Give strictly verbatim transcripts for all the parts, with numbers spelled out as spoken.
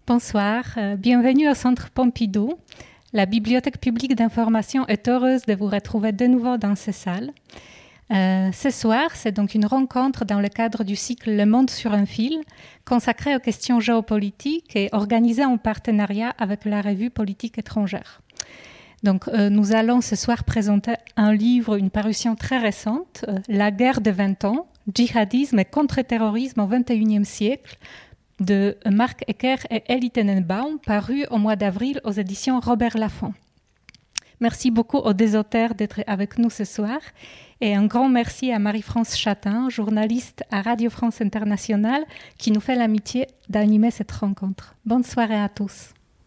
Bonsoir, euh, bienvenue au Centre Pompidou. La Bibliothèque publique d'information est heureuse de vous retrouver de nouveau dans ces salles. Euh, ce soir, c'est donc une rencontre dans le cadre du cycle Le Monde sur un fil, consacré aux questions géopolitiques et organisé en partenariat avec la revue Politique étrangère. Donc, euh, nous allons ce soir présenter un livre, une parution très récente, euh, La guerre de vingt ans, djihadisme et contre-terrorisme au vingt et unième siècle, de Marc Ecker et Elie Tenenbaum, paru au mois d'avril aux éditions Robert Laffont. Merci beaucoup aux deux auteurs d'être avec nous ce soir et un grand merci à Marie-France Chatin, journaliste à Radio France Internationale, qui nous fait l'amitié d'animer cette rencontre. Bonne soirée à tous.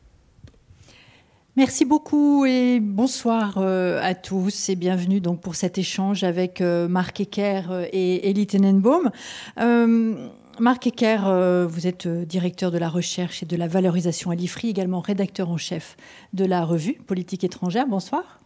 Merci beaucoup et bonsoir euh, à tous et bienvenue donc pour cet échange avec euh, Marc Ecker et Elie Tenenbaum. Euh, Marc Ecker, euh, vous êtes directeur de la recherche et de la valorisation à l'I F R I, également rédacteur en chef de la revue Politique étrangère. Bonsoir.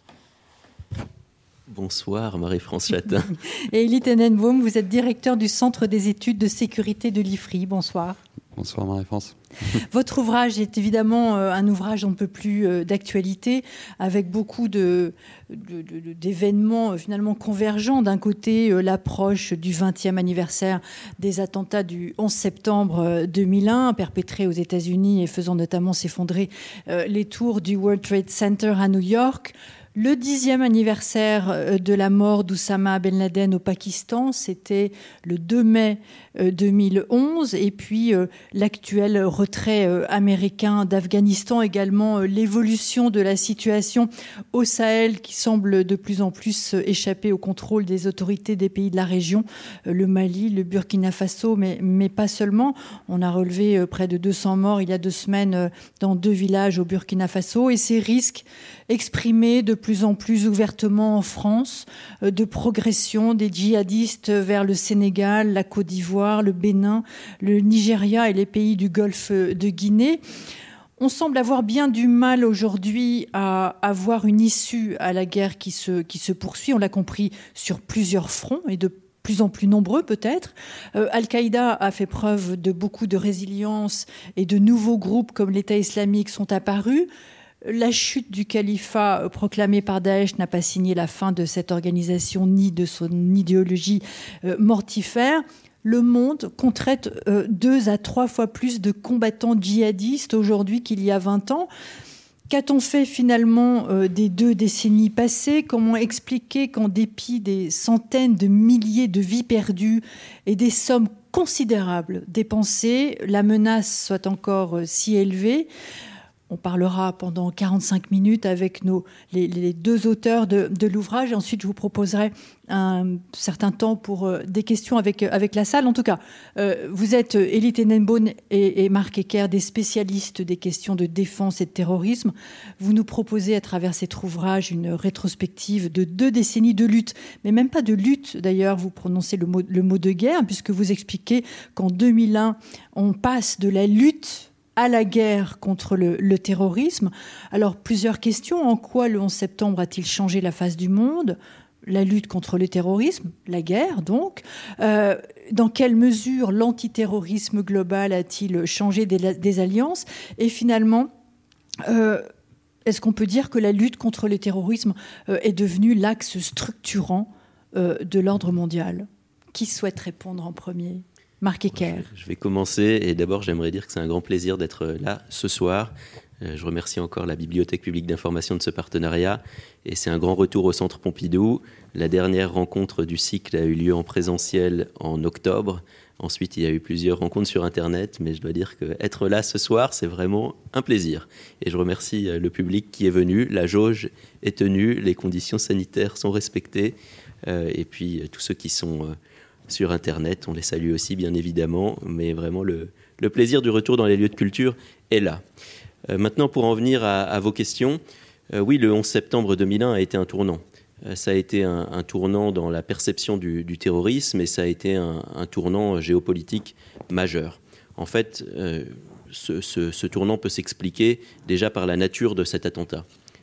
Bonsoir Marie-France Chatin. Et Elie Tenenbaum, vous êtes directeur du Centre des études de sécurité de l'I F R I. Bonsoir. Bonsoir Marie-France. Votre ouvrage est évidemment un ouvrage on ne peut plus d'actualité, avec beaucoup de, de, de, d'événements finalement convergents. D'un côté, l'approche du vingtième anniversaire des attentats du onze septembre deux mille un, perpétrés aux États-Unis et faisant notamment s'effondrer les tours du World Trade Center à New York. Le dixième anniversaire de la mort d'Oussama Ben Laden au Pakistan, c'était le deux mai deux mille onze. Et puis euh, l'actuel retrait euh, américain d'Afghanistan, également euh, l'évolution de la situation au Sahel qui semble de plus en plus euh, échapper au contrôle des autorités des pays de la région, euh, le Mali, le Burkina Faso, mais, mais pas seulement. On a relevé euh, près de deux cents morts il y a deux semaines euh, dans deux villages au Burkina Faso, et ces risques exprimés de plus en plus ouvertement en France, euh, de progression des djihadistes vers le Sénégal, la Côte d'Ivoire, le Bénin, le Nigeria et les pays du Golfe de Guinée. On semble avoir bien du mal aujourd'hui à avoir une issue à la guerre qui se, qui se poursuit. On l'a compris sur plusieurs fronts et de plus en plus nombreux peut-être. Euh, Al-Qaïda a fait preuve de beaucoup de résilience et de nouveaux groupes comme l'État islamique sont apparus. La chute du califat proclamé par Daesh n'a pas signé la fin de cette organisation ni de son idéologie euh, mortifère. Le monde compte euh, deux à trois fois plus de combattants djihadistes aujourd'hui qu'il y a vingt ans. Qu'a-t-on fait finalement euh, des deux décennies passées ? Comment expliquer qu'en dépit des centaines de milliers de vies perdues et des sommes considérables dépensées, la menace soit encore euh, si élevée ? On parlera pendant quarante-cinq minutes avec nos, les, les deux auteurs de, de l'ouvrage. Et ensuite, je vous proposerai un certain temps pour euh, des questions avec, avec la salle. En tout cas, euh, vous êtes, Elie Tenenbaum et, et Marc Ecker, des spécialistes des questions de défense et de terrorisme. Vous nous proposez, à travers cet ouvrage, une rétrospective de deux décennies de lutte. Mais même pas de lutte, d'ailleurs. Vous prononcez le mot, le mot de guerre, puisque vous expliquez qu'en deux mille un, on passe de la lutte à la guerre contre le, le terrorisme. Alors, plusieurs questions. En quoi le onze septembre a-t-il changé la face du monde ? La lutte contre le terrorisme, la guerre donc. Euh, dans quelle mesure l'antiterrorisme global a-t-il changé des, des alliances ? Et finalement, euh, est-ce qu'on peut dire que la lutte contre le terrorisme euh, est devenue l'axe structurant euh, de l'ordre mondial ? Qui souhaite répondre en premier ? Marc Ecker. Je vais commencer et d'abord j'aimerais dire que c'est un grand plaisir d'être là ce soir. Je remercie encore la Bibliothèque publique d'information de ce partenariat et c'est un grand retour au Centre Pompidou. La dernière rencontre du cycle a eu lieu en présentiel en octobre. Ensuite, il y a eu plusieurs rencontres sur Internet, mais je dois dire qu'être là ce soir, c'est vraiment un plaisir. Et je remercie le public qui est venu. La jauge est tenue, les conditions sanitaires sont respectées et puis tous ceux qui sont sur Internet, on les salue aussi bien évidemment, mais vraiment le, le plaisir du retour dans les lieux de culture est là. Euh, maintenant, pour en venir à, à vos questions, euh, oui, le onze septembre deux mille un a été un tournant. Euh, ça a été un, un tournant dans la perception du, du terrorisme et ça a été un, un tournant géopolitique majeur. En fait, euh, ce, ce, ce tournant peut s'expliquer déjà par la nature de cet attentat.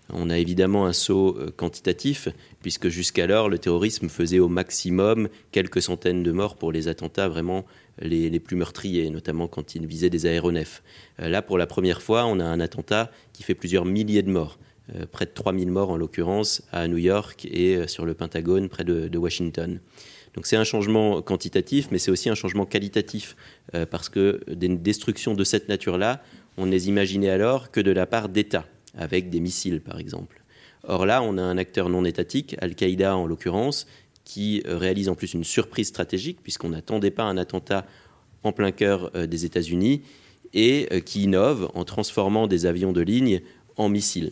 On a évidemment un saut quantitatif, puisque jusqu'alors, le terrorisme faisait au maximum quelques centaines de morts pour les attentats vraiment les, les plus meurtriers, notamment quand ils visaient des aéronefs. Là, pour la première fois, on a un attentat qui fait plusieurs milliers de morts, euh, près de trois mille morts en l'occurrence, à New York et sur le Pentagone, près de, de Washington. Donc c'est un changement quantitatif, mais c'est aussi un changement qualitatif, euh, parce que des destructions de cette nature-là, on ne les imaginait alors que de la part d'États, avec des missiles par exemple. Or là, on a un acteur non étatique, Al-Qaïda en l'occurrence, qui réalise en plus une surprise stratégique, puisqu'on n'attendait pas un attentat en plein cœur euh, des États-Unis, et euh, qui innove en transformant des avions de ligne en missiles.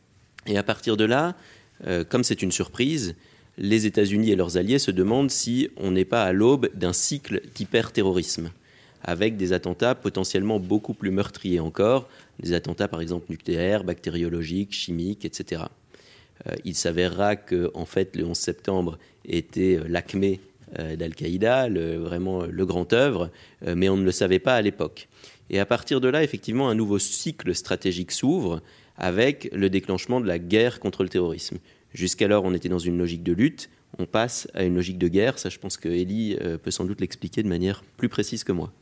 Et à partir de là, euh, comme c'est une surprise, les États-Unis et leurs alliés se demandent si on n'est pas à l'aube d'un cycle d'hyper-terrorisme, avec des attentats potentiellement beaucoup plus meurtriers encore, des attentats par exemple nucléaires, bactériologiques, chimiques, et cetera. Euh, il s'avérera que en fait, le onze septembre était l'acmé euh, d'Al-Qaïda, le, vraiment le grand œuvre, euh, mais on ne le savait pas à l'époque. Et à partir de là, effectivement, un nouveau cycle stratégique s'ouvre avec le déclenchement de la guerre contre le terrorisme. Jusqu'alors, on était dans une logique de lutte, on passe à une logique de guerre. Ça, je pense que Elie euh, peut sans doute l'expliquer de manière plus précise que moi.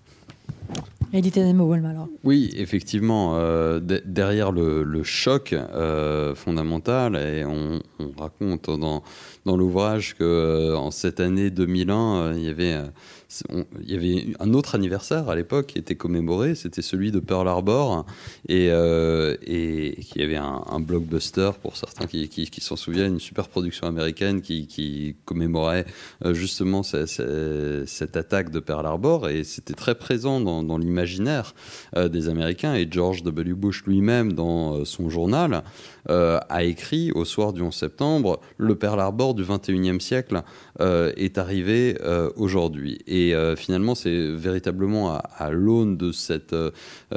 Elie Tenenbaum, alors. Oui, effectivement, euh, d- derrière le, le choc euh, fondamental, et on, on raconte dans, dans l'ouvrage qu'en euh, cette année deux mille un, euh, il y avait... Euh, On, il y avait un autre anniversaire à l'époque qui était commémoré, c'était celui de Pearl Harbor, et, euh, et qui avait un, un blockbuster pour certains qui, qui, qui s'en souviennent, une super production américaine qui, qui commémorait euh, justement ce, ce, cette attaque de Pearl Harbor, et c'était très présent dans, dans l'imaginaire euh, des Américains. Et George W. Bush lui-même, dans euh, son journal, euh, a écrit au soir du onze septembre, le Pearl Harbor du vingt et unième siècle euh, est arrivé euh, aujourd'hui. Et euh, finalement, c'est véritablement à, à l'aune de, cette, euh,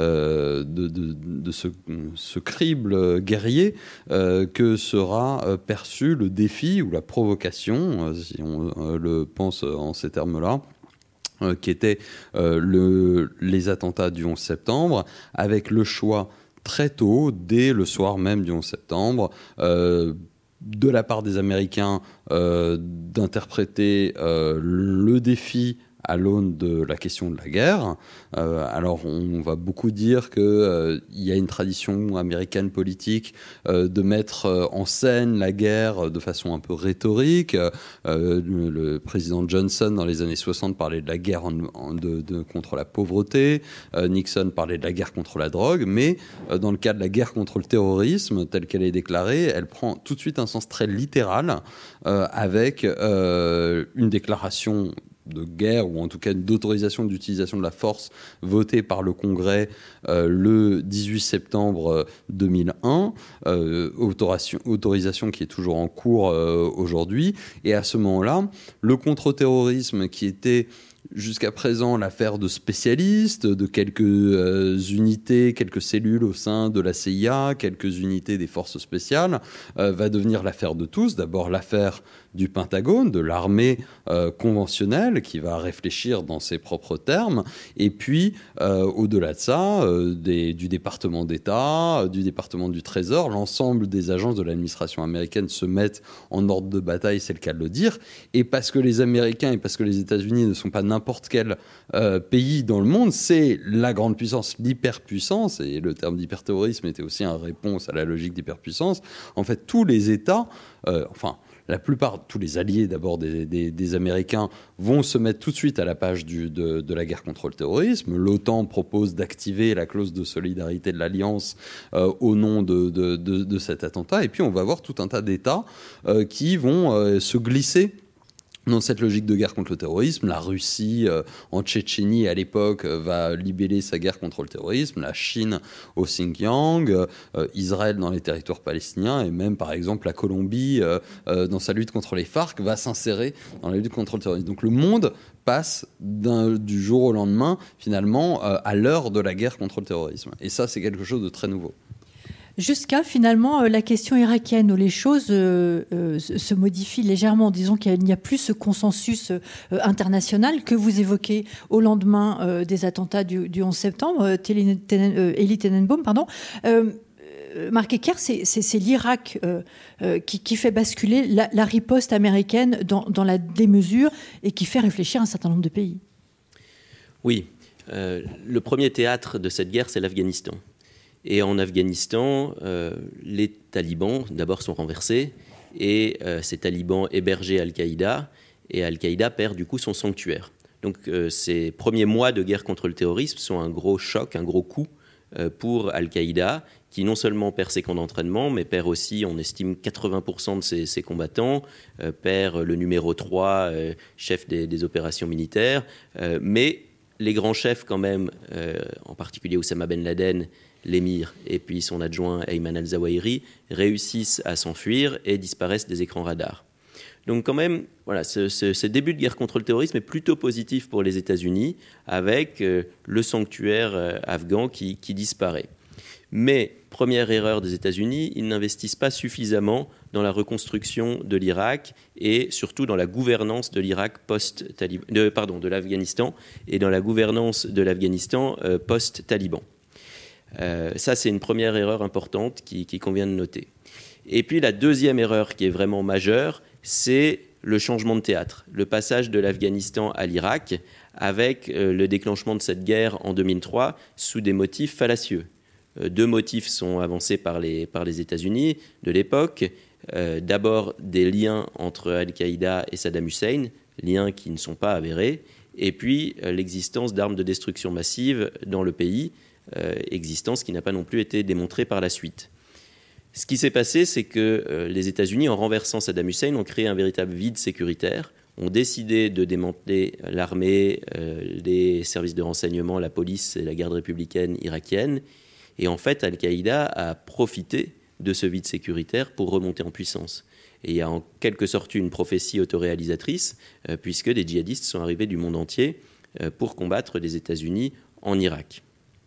de, de, de ce, ce crible guerrier euh, que sera euh, perçu le défi ou la provocation, euh, si on euh, le pense en ces termes-là, euh, qui était euh, le, les attentats du onze septembre, avec le choix très tôt, dès le soir même du onze septembre, euh, de la part des Américains, euh, d'interpréter euh, le défi à l'aune de la question de la guerre. Euh, alors, on va beaucoup dire qu'il euh, y a une tradition américaine politique euh, de mettre euh, en scène la guerre de façon un peu rhétorique. Euh, le, le président Johnson, dans les années soixante, parlait de la guerre en, en, de, de, contre la pauvreté. Euh, Nixon parlait de la guerre contre la drogue. Mais euh, dans le cas de la guerre contre le terrorisme, telle qu'elle est déclarée, elle prend tout de suite un sens très littéral, euh, avec euh, une déclaration de guerre, ou en tout cas d'autorisation d'utilisation de la force votée par le Congrès euh, le dix-huit septembre deux mille un, euh, autorisation, autorisation qui est toujours en cours euh, aujourd'hui. Et à ce moment-là, le contre-terrorisme, qui était jusqu'à présent l'affaire de spécialistes, de quelques euh, unités, quelques cellules au sein de la C I A, quelques unités des forces spéciales, euh, va devenir l'affaire de tous. D'abord l'affaire du Pentagone, de l'armée euh, conventionnelle, qui va réfléchir dans ses propres termes, et puis euh, au-delà de ça, euh, des, du département d'État, euh, du département du Trésor, l'ensemble des agences de l'administration américaine se mettent en ordre de bataille, c'est le cas de le dire, et parce que les Américains et parce que les États-Unis ne sont pas n'importe quel euh, pays dans le monde, c'est la grande puissance, l'hyperpuissance, et le terme d'hyperterrorisme était aussi une réponse à la logique d'hyperpuissance. En fait, tous les États, euh, enfin, la plupart, tous les alliés d'abord des, des, des Américains vont se mettre tout de suite à la page du, de, de la guerre contre le terrorisme. L'OTAN propose d'activer la clause de solidarité de l'Alliance euh, au nom de, de, de, de cet attentat. Et puis on va avoir tout un tas d'États euh, qui vont euh, se glisser dans cette logique de guerre contre le terrorisme. La Russie, euh, en Tchétchénie, à l'époque, euh, va libeller sa guerre contre le terrorisme. La Chine au Xinjiang, euh, Israël dans les territoires palestiniens, et même, par exemple, la Colombie, euh, euh, dans sa lutte contre les FARC, va s'insérer dans la lutte contre le terrorisme. Donc le monde passe d'un, du jour au lendemain, finalement, euh, à l'heure de la guerre contre le terrorisme. Et ça, c'est quelque chose de très nouveau. Jusqu'à finalement la question irakienne, où les choses euh, euh, se modifient légèrement. Disons qu'il n'y a plus ce consensus euh, international que vous évoquez au lendemain euh, des attentats du, du onze septembre. Elie Tenenbaum, pardon. Euh, Marc Eckert, c'est, c'est, c'est l'Irak euh, euh, qui, qui fait basculer la, la riposte américaine dans, dans la démesure et qui fait réfléchir un certain nombre de pays. Oui. Euh, le premier théâtre de cette guerre, c'est l'Afghanistan. Et en Afghanistan, euh, les talibans, d'abord, sont renversés, et euh, ces talibans hébergeaient Al-Qaïda, et Al-Qaïda perd du coup son sanctuaire. Donc euh, ces premiers mois de guerre contre le terrorisme sont un gros choc, un gros coup euh, pour Al-Qaïda, qui non seulement perd ses camps d'entraînement, mais perd aussi, on estime, quatre-vingts pour cent de ses, ses combattants, euh, perd le numéro trois, euh, chef des, des opérations militaires, euh, mais les grands chefs quand même, euh, en particulier Oussama Ben Laden, l'émir et puis son adjoint Ayman al-Zawahiri, réussissent à s'enfuir et disparaissent des écrans radars. Donc quand même, voilà, ce, ce, ce début de guerre contre le terrorisme est plutôt positif pour les États-Unis, avec euh, le sanctuaire euh, afghan qui, qui disparaît. Mais, première erreur des États-Unis, ils n'investissent pas suffisamment dans la reconstruction de l'Irak et surtout dans la gouvernance de l'Irak post-Taliban, de, pardon, de l'Afghanistan et dans la gouvernance de l'Afghanistan euh, post-Taliban. Euh, ça, c'est une première erreur importante qui, qui convient de noter. Et puis la deuxième erreur qui est vraiment majeure, c'est le changement de théâtre, le passage de l'Afghanistan à l'Irak avec euh, le déclenchement de cette guerre en deux mille trois sous des motifs fallacieux. Euh, deux motifs sont avancés par les, par les États-Unis de l'époque. Euh, d'abord, des liens entre Al-Qaïda et Saddam Hussein, liens qui ne sont pas avérés, et puis euh, l'existence d'armes de destruction massive dans le pays, euh, existence qui n'a pas non plus été démontrée par la suite. Ce qui s'est passé, c'est que euh, les États-Unis, en renversant Saddam Hussein, ont créé un véritable vide sécuritaire, ont décidé de démanteler l'armée, euh, les services de renseignement, la police et la garde républicaine irakienne. Et en fait, Al-Qaïda a profité de ce vide sécuritaire pour remonter en puissance. Et il y a en quelque sorte une prophétie autoréalisatrice, euh, puisque des djihadistes sont arrivés du monde entier euh, pour combattre les États-Unis en Irak.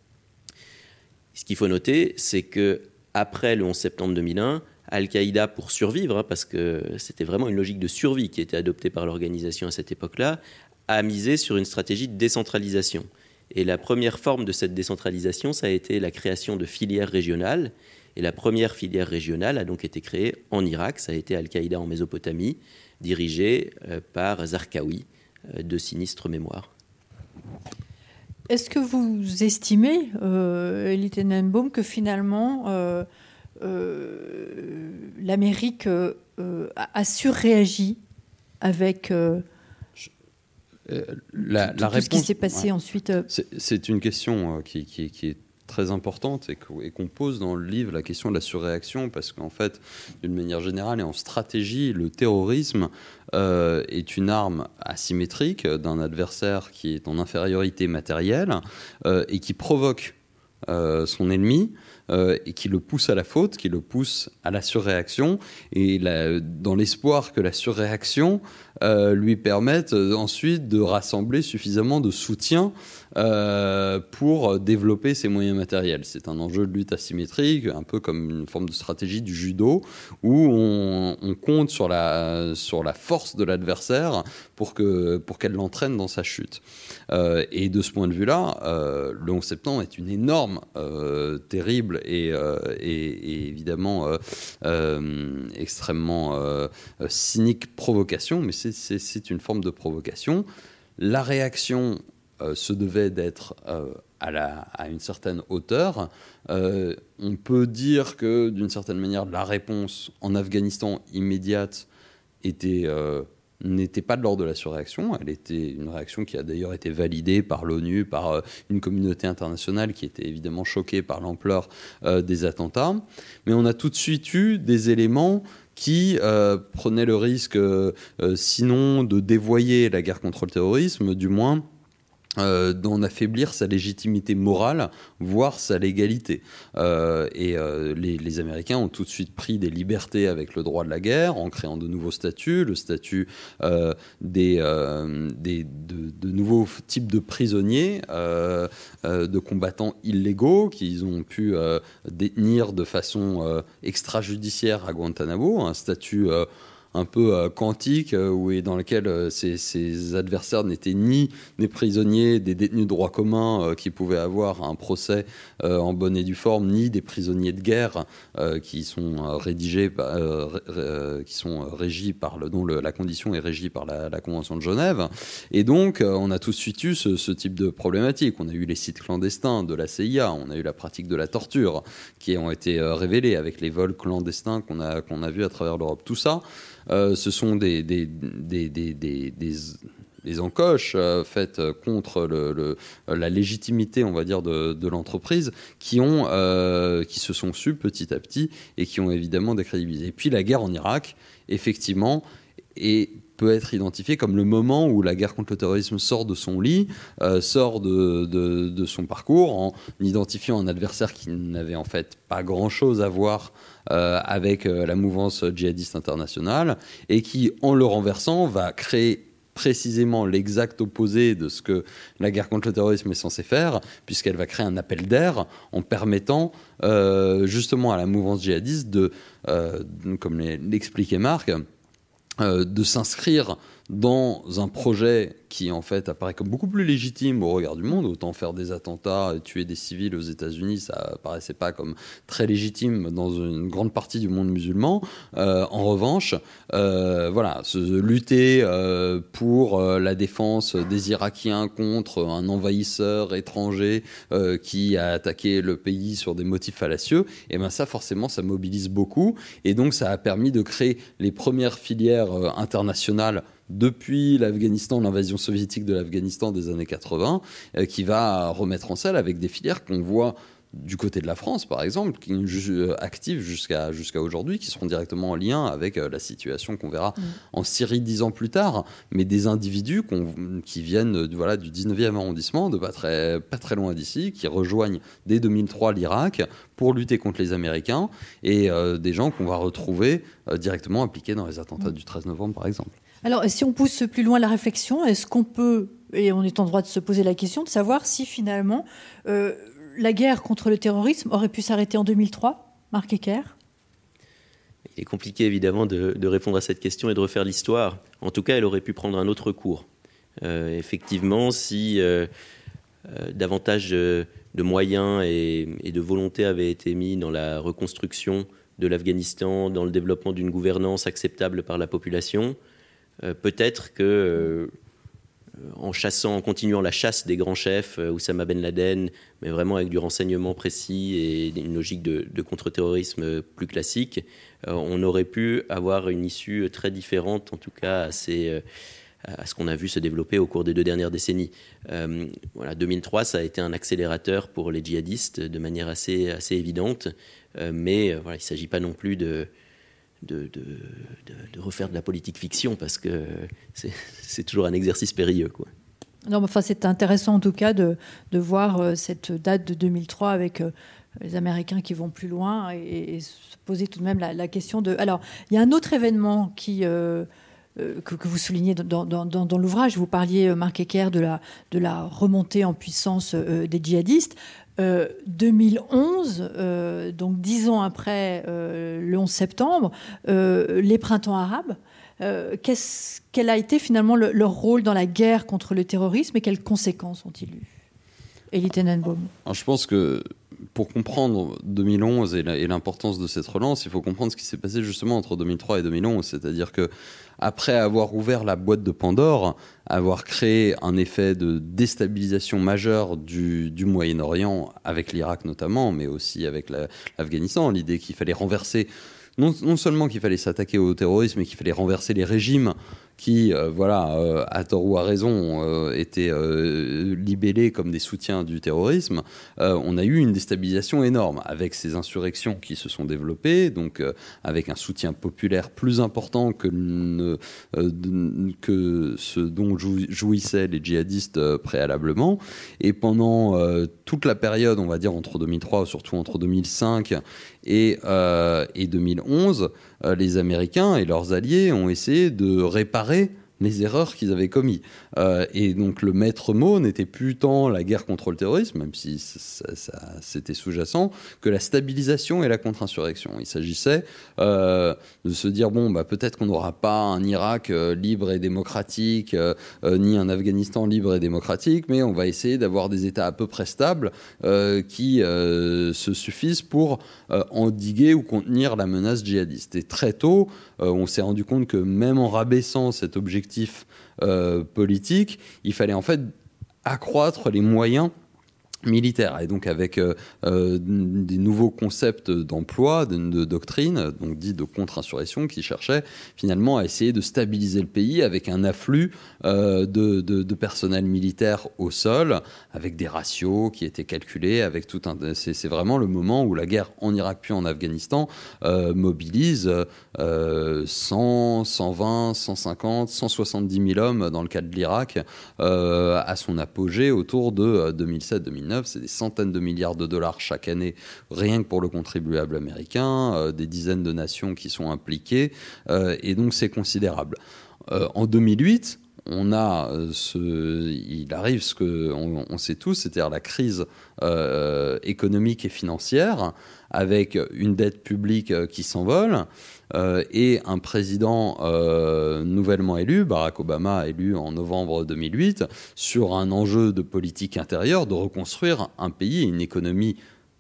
Ce qu'il faut noter, c'est que après le onze septembre deux mille un, Al-Qaïda, pour survivre, hein, parce que c'était vraiment une logique de survie qui était adoptée par l'organisation à cette époque-là, a misé sur une stratégie de décentralisation. Et la première forme de cette décentralisation, ça a été la création de filières régionales. Et la première filière régionale a donc été créée en Irak. Ça a été Al-Qaïda en Mésopotamie, dirigée euh, par Zarqawi, euh, de sinistre mémoire. Est-ce que vous estimez, euh, Elie Tenenbaum, que finalement euh, euh, l'Amérique euh, a surréagi avec euh, euh, la, tout, la tout réponse, ce qui s'est passé ouais. ensuite euh... c'est, c'est une question euh, qui, qui, qui est très importante et, et qu'on pose dans le livre, la question de la surréaction, parce qu'en fait, d'une manière générale et en stratégie, le terrorisme euh, est une arme asymétrique d'un adversaire qui est en infériorité matérielle euh, et qui provoque euh, son ennemi euh, et qui le pousse à la faute, qui le pousse à la surréaction, et la, dans l'espoir que la surréaction euh, lui permette euh, ensuite de rassembler suffisamment de soutien Euh, pour développer ses moyens matériels. C'est un enjeu de lutte asymétrique, un peu comme une forme de stratégie du judo, où on, on compte sur la, sur la force de l'adversaire pour, que, pour qu'elle l'entraîne dans sa chute. Euh, et de ce point de vue-là, euh, le onze septembre est une énorme, euh, terrible et, euh, et, et évidemment euh, euh, extrêmement euh, cynique provocation, mais c'est, c'est, c'est une forme de provocation. La réaction Euh, se devait d'être euh, à, la, à une certaine hauteur. Euh, on peut dire que, d'une certaine manière, la réponse en Afghanistan immédiate était, euh, n'était pas de l'ordre de la surréaction. Elle était une réaction qui a d'ailleurs été validée par l'ONU, par euh, une communauté internationale qui était évidemment choquée par l'ampleur euh, des attentats. Mais on a tout de suite eu des éléments qui euh, prenaient le risque, euh, euh, sinon de dévoyer la guerre contre le terrorisme, du moins Euh, d'en affaiblir sa légitimité morale, voire sa légalité. Euh, et euh, les, les Américains ont tout de suite pris des libertés avec le droit de la guerre, en créant de nouveaux statuts, le statut euh, des, euh, des, de, de nouveaux types de prisonniers, euh, euh, de combattants illégaux qu'ils ont pu euh, détenir de façon euh, extrajudiciaire à Guantanamo, un statut euh, un peu euh, quantique, euh, où, et dans lequel euh, ces, ces adversaires n'étaient ni des prisonniers, des détenus de droit commun euh, qui pouvaient avoir un procès euh, en bonne et due forme, ni des prisonniers de guerre euh, qui sont euh, rédigés, euh, euh, qui sont régis par le, dont le, la condition est régie par la, la Convention de Genève. Et donc, euh, on a tout de suite eu ce, ce type de problématique. On a eu les sites clandestins de la C I A, on a eu la pratique de la torture qui ont été euh, révélées avec les vols clandestins qu'on a, qu'on a vus à travers l'Europe. Tout ça, euh, ce sont des, des, des, des, des, des les encoches euh, faites contre le, le, la légitimité, on va dire, de, de l'entreprise, qui, ont, euh, qui se sont su petit à petit et qui ont évidemment décrédibilisé. Et puis la guerre en Irak, effectivement, est, peut être identifiée comme le moment où la guerre contre le terrorisme sort de son lit, euh, sort de, de, de son parcours, en identifiant un adversaire qui n'avait en fait pas grand-chose à voir euh, avec euh, la mouvance djihadiste internationale, et qui, en le renversant, va créer précisément l'exact opposé de ce que la guerre contre le terrorisme est censée faire, puisqu'elle va créer un appel d'air en permettant euh, justement à la mouvance djihadiste de, euh, comme l'expliquait Marc, euh, de s'inscrire dans un projet qui en fait apparaît comme beaucoup plus légitime au regard du monde. Autant faire des attentats et tuer des civils aux États-Unis, ça paraissait pas comme très légitime dans une grande partie du monde musulman. Euh, en revanche, euh, voilà, se, lutter euh, pour euh, la défense des Irakiens contre un envahisseur étranger euh, qui a attaqué le pays sur des motifs fallacieux, et ben ça forcément ça mobilise beaucoup, et donc ça a permis de créer les premières filières euh, internationales depuis l'Afghanistan, l'invasion soviétique de l'Afghanistan des années quatre-vingts, euh, qui va remettre en selle avec des filières qu'on voit du côté de la France, par exemple, qui sont actives jusqu'à, jusqu'à aujourd'hui, qui seront directement en lien avec euh, la situation qu'on verra mmh. en Syrie dix ans plus tard, mais des individus qu'on, qui viennent de, voilà, du dix-neuvième arrondissement, de pas très, pas très loin d'ici, qui rejoignent dès deux mille trois l'Irak pour lutter contre les Américains, et euh, des gens qu'on va retrouver euh, directement impliqués dans les attentats mmh. du treize novembre, par exemple. Alors, si on pousse plus loin la réflexion, est-ce qu'on peut, et on est en droit de se poser la question, de savoir si finalement euh, la guerre contre le terrorisme aurait pu s'arrêter en deux mille trois, Marc Hecker ? Il est compliqué évidemment de, de répondre à cette question et de refaire l'histoire. En tout cas, elle aurait pu prendre un autre cours. Euh, effectivement, si euh, euh, davantage de, de moyens et, et de volonté avaient été mis dans la reconstruction de l'Afghanistan, dans le développement d'une gouvernance acceptable par la population, Euh, peut-être que, euh, en chassant, en continuant la chasse des grands chefs, euh, Oussama Ben Laden, mais vraiment avec du renseignement précis et une logique de, de contre-terrorisme plus classique, euh, on aurait pu avoir une issue très différente, en tout cas assez, euh, à ce qu'on a vu se développer au cours des deux dernières décennies. Euh, voilà, deux mille trois, ça a été un accélérateur pour les djihadistes de manière assez, assez évidente, euh, mais euh, voilà, il ne s'agit pas non plus de De, de, de, de refaire de la politique fiction, parce que c'est, c'est toujours un exercice périlleux, quoi. Non, mais enfin, c'est intéressant en tout cas de, de voir euh, cette date de deux mille trois avec euh, les Américains qui vont plus loin et, et se poser tout de même la, la question de... Alors, il y a un autre événement qui... Euh, euh, que, que vous soulignez dans, dans, dans, dans l'ouvrage. Vous parliez, Marc Hecker, de la, de la remontée en puissance euh, des djihadistes. Euh, deux mille onze, euh, donc dix ans après euh, le onze septembre, euh, les printemps arabes, euh, qu'est-ce, quel a été finalement le, leur rôle dans la guerre contre le terrorisme et quelles conséquences ont-ils eu ? Elie Tenenbaum. Alors, je pense que pour comprendre deux mille onze et, la, et l'importance de cette relance, il faut comprendre ce qui s'est passé justement entre deux mille trois et deux mille onze. C'est-à-dire que après avoir ouvert la boîte de Pandore, avoir créé un effet de déstabilisation majeure du, du Moyen-Orient, avec l'Irak notamment, mais aussi avec la, l'Afghanistan, l'idée qu'il fallait renverser, non, non seulement qu'il fallait s'attaquer au terrorisme, mais qu'il fallait renverser les régimes qui, euh, voilà, euh, à tort ou à raison, euh, étaient euh, libellés comme des soutiens du terrorisme, euh, on a eu une déstabilisation énorme avec ces insurrections qui se sont développées, donc euh, avec un soutien populaire plus important que, ne, euh, que ce dont jouissaient les djihadistes euh, préalablement. Et pendant euh, toute la période, on va dire entre deux mille trois, surtout entre deux mille cinq et, euh, et deux mille onze, euh, les Américains et leurs alliés ont essayé de réparer les erreurs qu'ils avaient commises. Euh, et donc le maître mot n'était plus tant la guerre contre le terrorisme, même si ça, ça, c'était sous-jacent, que la stabilisation et la contre-insurrection. Il s'agissait euh, de se dire, bon, bah, peut-être qu'on n'aura pas un Irak euh, libre et démocratique, euh, euh, ni un Afghanistan libre et démocratique, mais on va essayer d'avoir des États à peu près stables euh, qui euh, se suffisent pour euh, endiguer ou contenir la menace djihadiste. Et très tôt, euh, on s'est rendu compte que même en rabaissant cet objectif euh, politique, il fallait en fait accroître les moyens militaire. Et donc avec euh, euh, des nouveaux concepts d'emploi, de, de doctrine, donc dit de contre-insurrection, qui cherchaient finalement à essayer de stabiliser le pays avec un afflux euh, de, de, de personnel militaire au sol, avec des ratios qui étaient calculés, avec tout un... C'est, c'est vraiment le moment où la guerre en Irak puis en Afghanistan euh, mobilise euh, cent, cent vingt, cent cinquante, cent soixante-dix mille hommes dans le cas de l'Irak euh, à son apogée autour de deux mille sept deux mille neuf. C'est des centaines de milliards de dollars chaque année, rien que pour le contribuable américain, euh, des dizaines de nations qui sont impliquées, euh, et donc c'est considérable. Euh, en deux mille huit, on a euh, ce, il arrive ce qu'on on sait tous, c'est-à-dire la crise euh, économique et financière, avec une dette publique euh, qui s'envole, euh, et un président euh, nouvellement élu, Barack Obama, élu en novembre deux mille huit, sur un enjeu de politique intérieure, de reconstruire un pays, une économie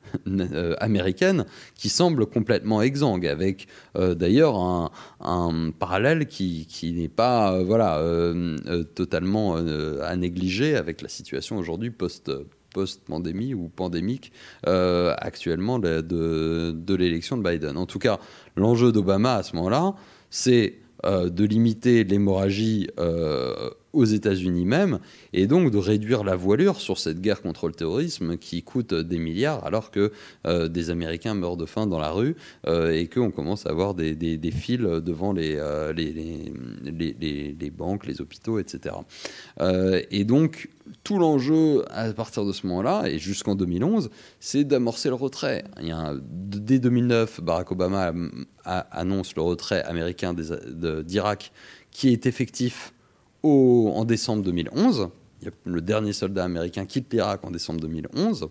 euh, américaine qui semble complètement exsangue, avec euh, d'ailleurs un, un parallèle qui, qui n'est pas euh, voilà, euh, euh, totalement euh, à négliger avec la situation aujourd'hui post post-pandémie ou pandémique euh, actuellement de, de, de l'élection de Biden. En tout cas, l'enjeu d'Obama à ce moment-là, c'est euh, de limiter l'hémorragie euh, aux États-Unis même, et donc de réduire la voilure sur cette guerre contre le terrorisme qui coûte des milliards, alors que euh, des Américains meurent de faim dans la rue euh, et qu'on commence à avoir des, des, des files devant les, euh, les, les, les, les, les banques, les hôpitaux, et cetera. Euh, et donc, tout l'enjeu à partir de ce moment-là, et jusqu'en deux mille onze, c'est d'amorcer le retrait. Il y a un, dès deux mille neuf, Barack Obama a, a, annonce le retrait américain des, de, d'Irak, qui est effectif Au, en décembre deux mille onze. Il y a le dernier soldat américain quitte l'Irak en décembre deux mille onze,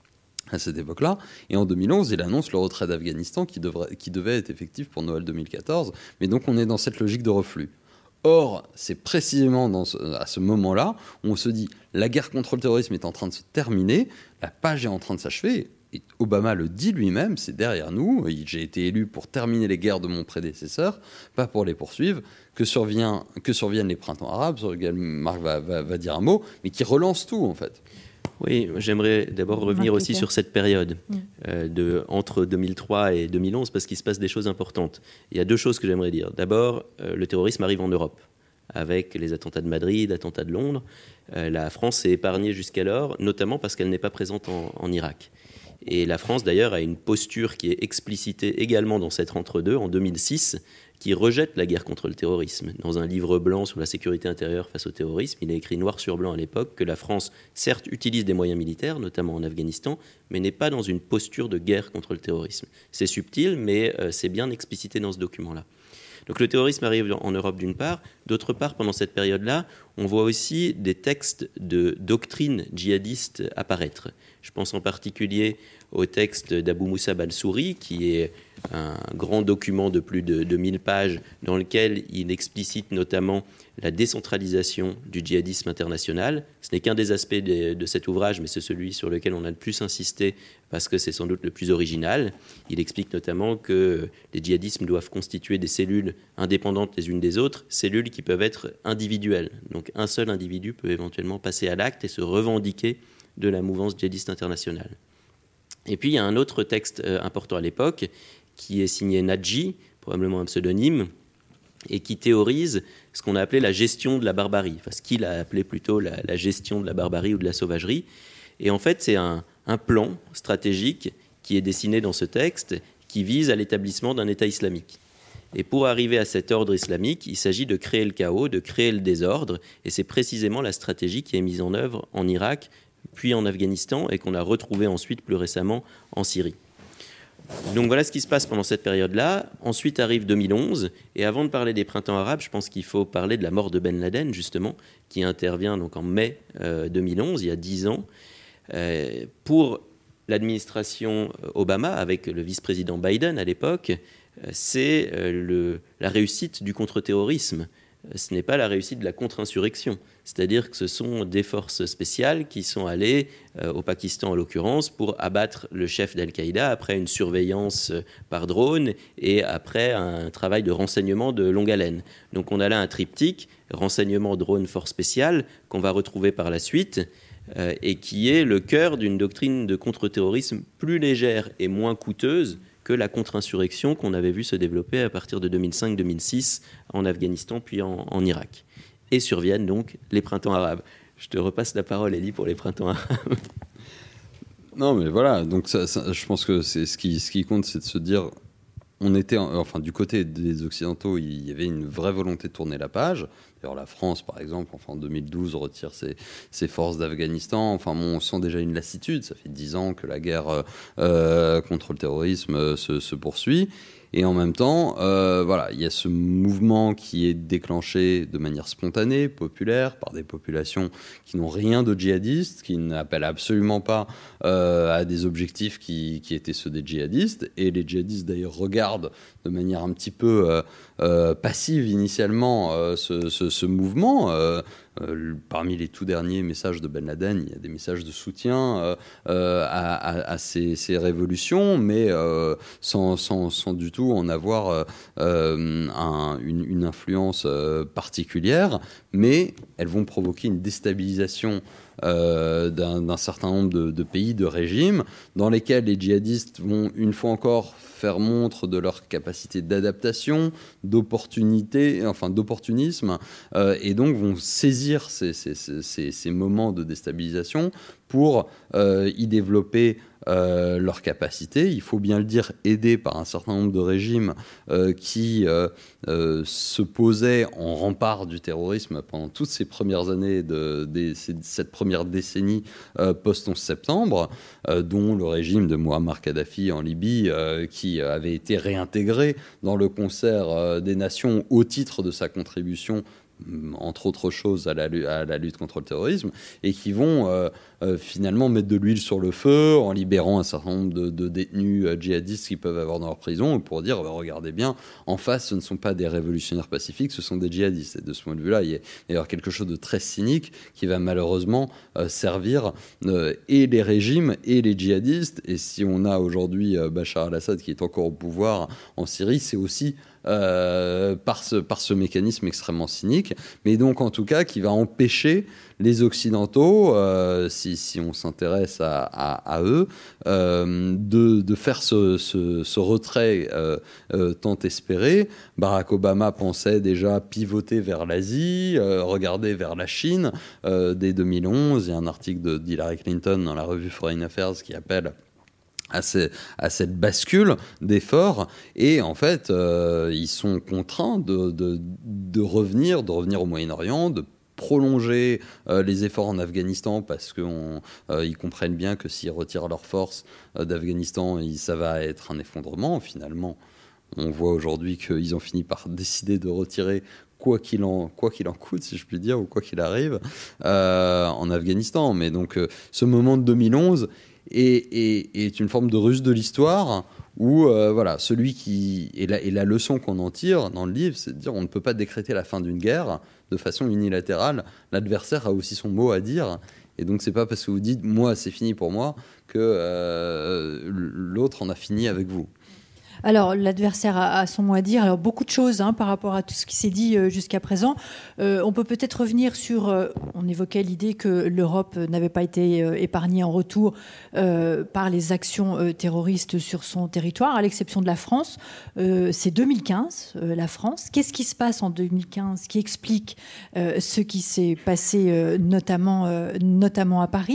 à cette époque-là. Et en deux mille onze, il annonce le retrait d'Afghanistan qui, devrait, qui devait être effectif pour Noël deux mille quatorze. Mais donc, on est dans cette logique de reflux. Or, c'est précisément dans ce, à ce moment-là où on se dit la guerre contre le terrorisme est en train de se terminer, la page est en train de s'achever. Et Obama le dit lui-même, c'est derrière nous, j'ai été élu pour terminer les guerres de mon prédécesseur, pas pour les poursuivre, que, survient, que surviennent les printemps arabes, sur lesquels Marc va, va, va dire un mot, mais qui relance tout en fait. Oui, j'aimerais d'abord revenir aussi sur cette période mmh. euh, de, entre deux mille trois et deux mille onze, parce qu'il se passe des choses importantes. Il y a deux choses que j'aimerais dire. D'abord, euh, le terrorisme arrive en Europe, avec les attentats de Madrid, attentats de Londres. Euh, la France est épargnée jusqu'alors, notamment parce qu'elle n'est pas présente en, en Irak. Et la France, d'ailleurs, a une posture qui est explicitée également dans cet entre-deux, en deux mille six, qui rejette la guerre contre le terrorisme. Dans un livre blanc sur la sécurité intérieure face au terrorisme, il est écrit noir sur blanc à l'époque que la France, certes, utilise des moyens militaires, notamment en Afghanistan, mais n'est pas dans une posture de guerre contre le terrorisme. C'est subtil, mais euh, c'est bien explicité dans ce document-là. Donc le terrorisme arrive en Europe d'une part. D'autre part, pendant cette période-là, on voit aussi des textes de doctrine djihadiste apparaître. Je pense en particulier au texte d'Abou Moussa Balsouri, qui est un grand document de plus de, de mille pages, dans lequel il explicite notamment la décentralisation du djihadisme international. Ce n'est qu'un des aspects de, de cet ouvrage, mais c'est celui sur lequel on a le plus insisté, parce que c'est sans doute le plus original. Il explique notamment que les djihadismes doivent constituer des cellules indépendantes les unes des autres, cellules qui peuvent être individuelles. Donc un seul individu peut éventuellement passer à l'acte et se revendiquer de la mouvance djihadiste internationale. Et puis il y a un autre texte euh, important à l'époque qui est signé Nadji, probablement un pseudonyme, et qui théorise ce qu'on a appelé la gestion de la barbarie, enfin ce qu'il a appelé plutôt la, la gestion de la barbarie ou de la sauvagerie. Et en fait, c'est un, un plan stratégique qui est dessiné dans ce texte qui vise à l'établissement d'un État islamique. Et pour arriver à cet ordre islamique, il s'agit de créer le chaos, de créer le désordre, et c'est précisément la stratégie qui est mise en œuvre en Irak, puis en Afghanistan, et qu'on a retrouvée ensuite plus récemment en Syrie. Donc voilà ce qui se passe pendant cette période-là. Ensuite arrive deux mille onze, et avant de parler des printemps arabes, je pense qu'il faut parler de la mort de Ben Laden, justement, qui intervient donc en mai euh, deux mille onze, il y a dix ans. Euh, pour l'administration Obama, avec le vice-président Biden à l'époque, euh, c'est euh, le, la réussite du contre-terrorisme. Ce n'est pas la réussite de la contre-insurrection. C'est-à-dire que ce sont des forces spéciales qui sont allées, euh, au Pakistan en l'occurrence, pour abattre le chef d'Al-Qaïda après une surveillance par drone et après un travail de renseignement de longue haleine. Donc on a là un triptyque, renseignement, drone, force spéciale, qu'on va retrouver par la suite, euh, et qui est le cœur d'une doctrine de contre-terrorisme plus légère et moins coûteuse que la contre-insurrection qu'on avait vu se développer à partir de deux mille cinq deux mille six en Afghanistan puis en, en Irak. Et surviennent donc les printemps arabes. Je te repasse la parole, Elie, pour les printemps arabes. Non, mais voilà, donc ça, ça, je pense que c'est, ce, qui, ce qui compte, c'est de se dire, on était, enfin, du côté des Occidentaux, il y avait une vraie volonté de tourner la page. D'ailleurs, la France, par exemple, enfin, en deux mille douze, retire ses, ses forces d'Afghanistan. Enfin, bon, on sent déjà une lassitude. Ça fait dix ans que la guerre euh, contre le terrorisme euh, se, se poursuit. Et en même temps, euh, voilà, il y a ce mouvement qui est déclenché de manière spontanée, populaire, par des populations qui n'ont rien de djihadiste, qui n'appellent absolument pas euh, à des objectifs qui, qui étaient ceux des djihadistes. Et les djihadistes, d'ailleurs, regardent de manière un petit peu euh, euh, passive initialement euh, ce, ce, ce mouvement. Euh, Euh, parmi les tout derniers messages de Ben Laden, il y a des messages de soutien euh, euh, à, à, à ces, ces révolutions, mais euh, sans, sans, sans du tout en avoir euh, un, une, une influence euh, particulière, mais elles vont provoquer une déstabilisation Euh, d'un, d'un certain nombre de, de pays, de régimes, dans lesquels les djihadistes vont une fois encore faire montre de leur capacité d'adaptation, d'opportunité, enfin d'opportunisme, euh, et donc vont saisir ces, ces, ces, ces moments de déstabilisation pour euh, y développer euh, leur capacité. Il faut bien le dire, aidés par un certain nombre de régimes euh, qui euh, euh, se posaient en rempart du terrorisme pendant toutes ces premières années de, de, de cette première décennie euh, post-onze septembre, euh, dont le régime de Mouammar Kadhafi en Libye, euh, qui avait été réintégré dans le concert euh, des nations au titre de sa contribution, entre autres choses, à la, à la lutte contre le terrorisme, et qui vont euh, euh, finalement mettre de l'huile sur le feu en libérant un certain nombre de, de détenus euh, djihadistes qu'ils peuvent avoir dans leur prison, pour dire, bah, regardez bien, en face, ce ne sont pas des révolutionnaires pacifiques, ce sont des djihadistes. Et de ce point de vue-là, il y a d'ailleurs quelque chose de très cynique qui va malheureusement euh, servir euh, et les régimes et les djihadistes. Et si on a aujourd'hui euh, Bachar al-Assad qui est encore au pouvoir en Syrie, c'est aussi Euh, par, ce, par ce mécanisme extrêmement cynique, mais donc en tout cas qui va empêcher les Occidentaux, euh, si, si on s'intéresse à, à, à eux, euh, de, de faire ce, ce, ce retrait euh, euh, tant espéré. Barack Obama pensait déjà pivoter vers l'Asie, euh, regarder vers la Chine. Euh, dès deux mille onze, il y a un article de d'Hillary Clinton dans la revue Foreign Affairs qui appelle À, ces, à cette bascule d'efforts, et en fait euh, ils sont contraints de, de, de revenir de revenir au Moyen-Orient, de prolonger euh, les efforts en Afghanistan, parce qu'ils euh, comprennent bien que s'ils retirent leurs forces euh, d'Afghanistan, il, ça va être un effondrement. Finalement, on voit aujourd'hui qu'ils ont fini par décider de retirer quoi qu'il en, quoi qu'il en coûte, si je puis dire, ou quoi qu'il arrive, euh, en Afghanistan. Mais donc euh, ce moment de deux mille onze est, est, est une forme de ruse de l'histoire où euh, voilà, celui qui et la, et la leçon qu'on en tire dans le livre, c'est de dire on ne peut pas décréter la fin d'une guerre de façon unilatérale. L'adversaire a aussi son mot à dire, et donc c'est pas parce que vous dites moi c'est fini pour moi que euh, l'autre en a fini avec vous. Alors, l'adversaire a, a son mot à dire. Alors, beaucoup de choses hein, par rapport à tout ce qui s'est dit euh, jusqu'à présent. Euh, on peut peut-être revenir sur... Euh, on évoquait l'idée que l'Europe n'avait pas été euh, épargnée en retour euh, par les actions euh, terroristes sur son territoire, à l'exception de la France. Euh, c'est deux mille quinze, euh, la France. Qu'est-ce qui se passe en deux mille quinze qui explique euh, ce qui s'est passé euh, notamment, euh, notamment à Paris ?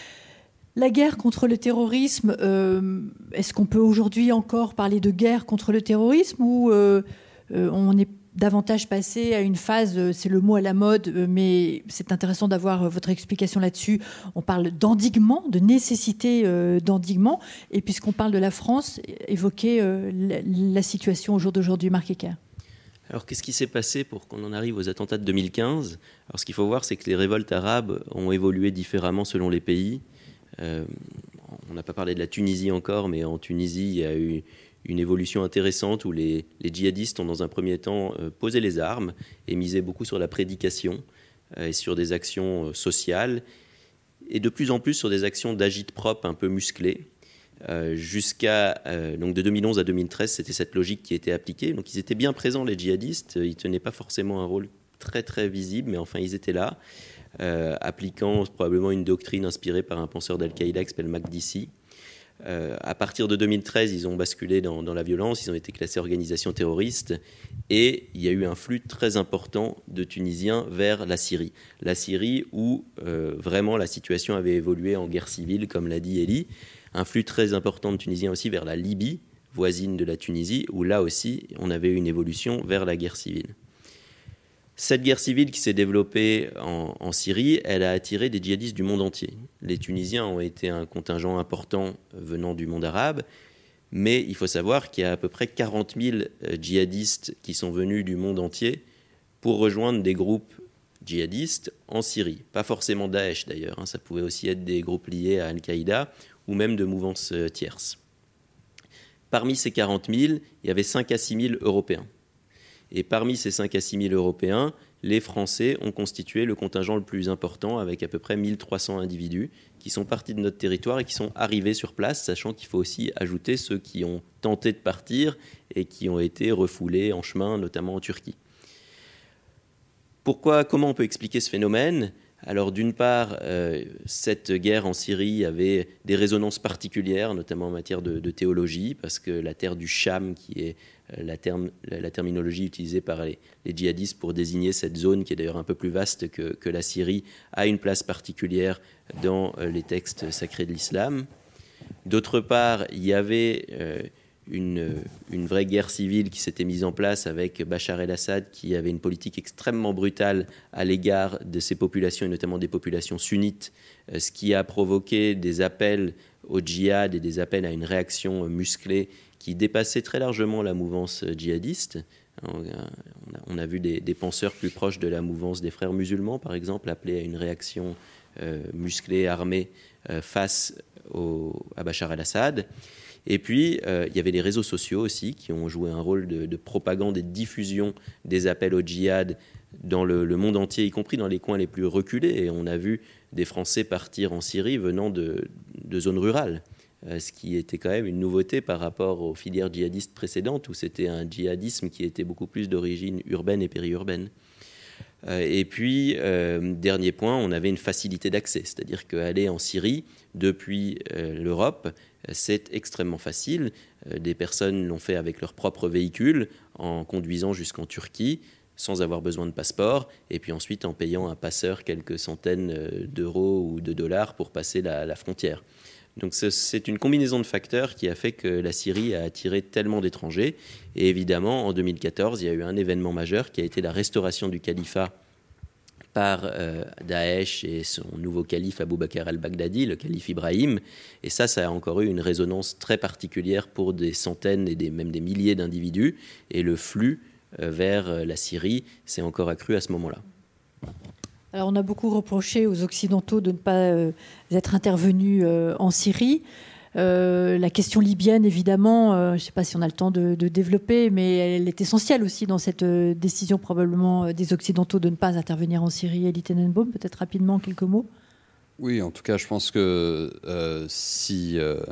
La guerre contre le terrorisme, euh, est-ce qu'on peut aujourd'hui encore parler de guerre contre le terrorisme ou euh, euh, on est davantage passer à une phase, c'est le mot à la mode, mais c'est intéressant d'avoir votre explication là-dessus. On parle d'endiguement, de nécessité euh, d'endiguement. Et puisqu'on parle de la France, évoquer euh, la, la situation au jour d'aujourd'hui, Marc Hecker. Alors, qu'est-ce qui s'est passé pour qu'on en arrive aux attentats de deux mille quinze ? Alors, ce qu'il faut voir, c'est que les révoltes arabes ont évolué différemment selon les pays. Euh, on n'a pas parlé de la Tunisie encore, mais en Tunisie, il y a eu une évolution intéressante où les, les djihadistes ont, dans un premier temps, euh, posé les armes et misé beaucoup sur la prédication euh, et sur des actions euh, sociales, et de plus en plus sur des actions d'agite-prop un peu musclées. Euh, jusqu'à euh, donc de deux mille onze à deux mille treize, c'était cette logique qui était appliquée. Donc ils étaient bien présents, les djihadistes. Ils tenaient pas forcément un rôle très très visible, mais enfin ils étaient là, euh, appliquant probablement une doctrine inspirée par un penseur d'Al-Qaïda qui s'appelle Makdisi. Euh, à partir de deux mille treize, ils ont basculé dans, dans la violence. Ils ont été classés organisation terroriste, et il y a eu un flux très important de Tunisiens vers la Syrie. La Syrie où euh, vraiment la situation avait évolué en guerre civile, comme l'a dit Elie. Un flux très important de Tunisiens aussi vers la Libye, voisine de la Tunisie, où là aussi, on avait une évolution vers la guerre civile. Cette guerre civile qui s'est développée en, en Syrie, elle a attiré des djihadistes du monde entier. Les Tunisiens ont été un contingent important venant du monde arabe, mais il faut savoir qu'il y a à peu près quarante mille djihadistes qui sont venus du monde entier pour rejoindre des groupes djihadistes en Syrie. Pas forcément Daesh d'ailleurs, hein, ça pouvait aussi être des groupes liés à Al-Qaïda, ou même de mouvances tierces. Parmi ces quarante mille, il y avait cinq à six mille Européens. Et parmi ces cinq à six mille Européens, les Français ont constitué le contingent le plus important, avec à peu près mille trois cents individus qui sont partis de notre territoire et qui sont arrivés sur place, sachant qu'il faut aussi ajouter ceux qui ont tenté de partir et qui ont été refoulés en chemin, notamment en Turquie. Pourquoi, comment on peut expliquer ce phénomène ? Alors d'une part, euh, cette guerre en Syrie avait des résonances particulières, notamment en matière de, de théologie, parce que la terre du Cham, qui est euh, la, terme, la, la terminologie utilisée par les, les djihadistes pour désigner cette zone, qui est d'ailleurs un peu plus vaste que, que la Syrie, a une place particulière dans euh, les textes sacrés de l'islam. D'autre part, il y avait euh, une, une vraie guerre civile qui s'était mise en place avec Bachar el-Assad, qui avait une politique extrêmement brutale à l'égard de ces populations, et notamment des populations sunnites, ce qui a provoqué des appels au djihad et des appels à une réaction musclée qui dépassait très largement la mouvance djihadiste. On a vu des, des penseurs plus proches de la mouvance des frères musulmans, par exemple, appeler à une réaction euh, musclée, armée, euh, face au, à Bachar el-Assad. Et puis, euh, il y avait les réseaux sociaux aussi qui ont joué un rôle de, de propagande et de diffusion des appels au djihad dans le, le monde entier, y compris dans les coins les plus reculés. Et on a vu des Français partir en Syrie venant de, de zones rurales, euh, ce qui était quand même une nouveauté par rapport aux filières djihadistes précédentes, où c'était un djihadisme qui était beaucoup plus d'origine urbaine et périurbaine. Euh, et puis, euh, dernier point, on avait une facilité d'accès, c'est-à-dire qu'aller en Syrie depuis euh, l'Europe, c'est extrêmement facile. Euh, des personnes l'ont fait avec leur propre véhicule, en conduisant jusqu'en Turquie, sans avoir besoin de passeport, et puis ensuite en payant un passeur quelques centaines d'euros ou de dollars pour passer la, la frontière. Donc c'est une combinaison de facteurs qui a fait que la Syrie a attiré tellement d'étrangers. Et évidemment, en deux mille quatorze, il y a eu un événement majeur qui a été la restauration du califat par euh, Daesh et son nouveau calife Abou Bakr al-Baghdadi, le calife Ibrahim. Et ça, ça a encore eu une résonance très particulière pour des centaines et des, même des milliers d'individus. Et le flux euh, vers la Syrie s'est encore accru à ce moment-là. Alors, on a beaucoup reproché aux Occidentaux de ne pas euh, être intervenus euh, en Syrie. Euh, la question libyenne, évidemment, euh, je ne sais pas si on a le temps de, de développer, mais elle est essentielle aussi dans cette euh, décision probablement euh, des Occidentaux de ne pas intervenir en Syrie. Elie Tenenbaum, peut-être rapidement quelques mots. Oui, en tout cas, je pense que euh, si... Euh,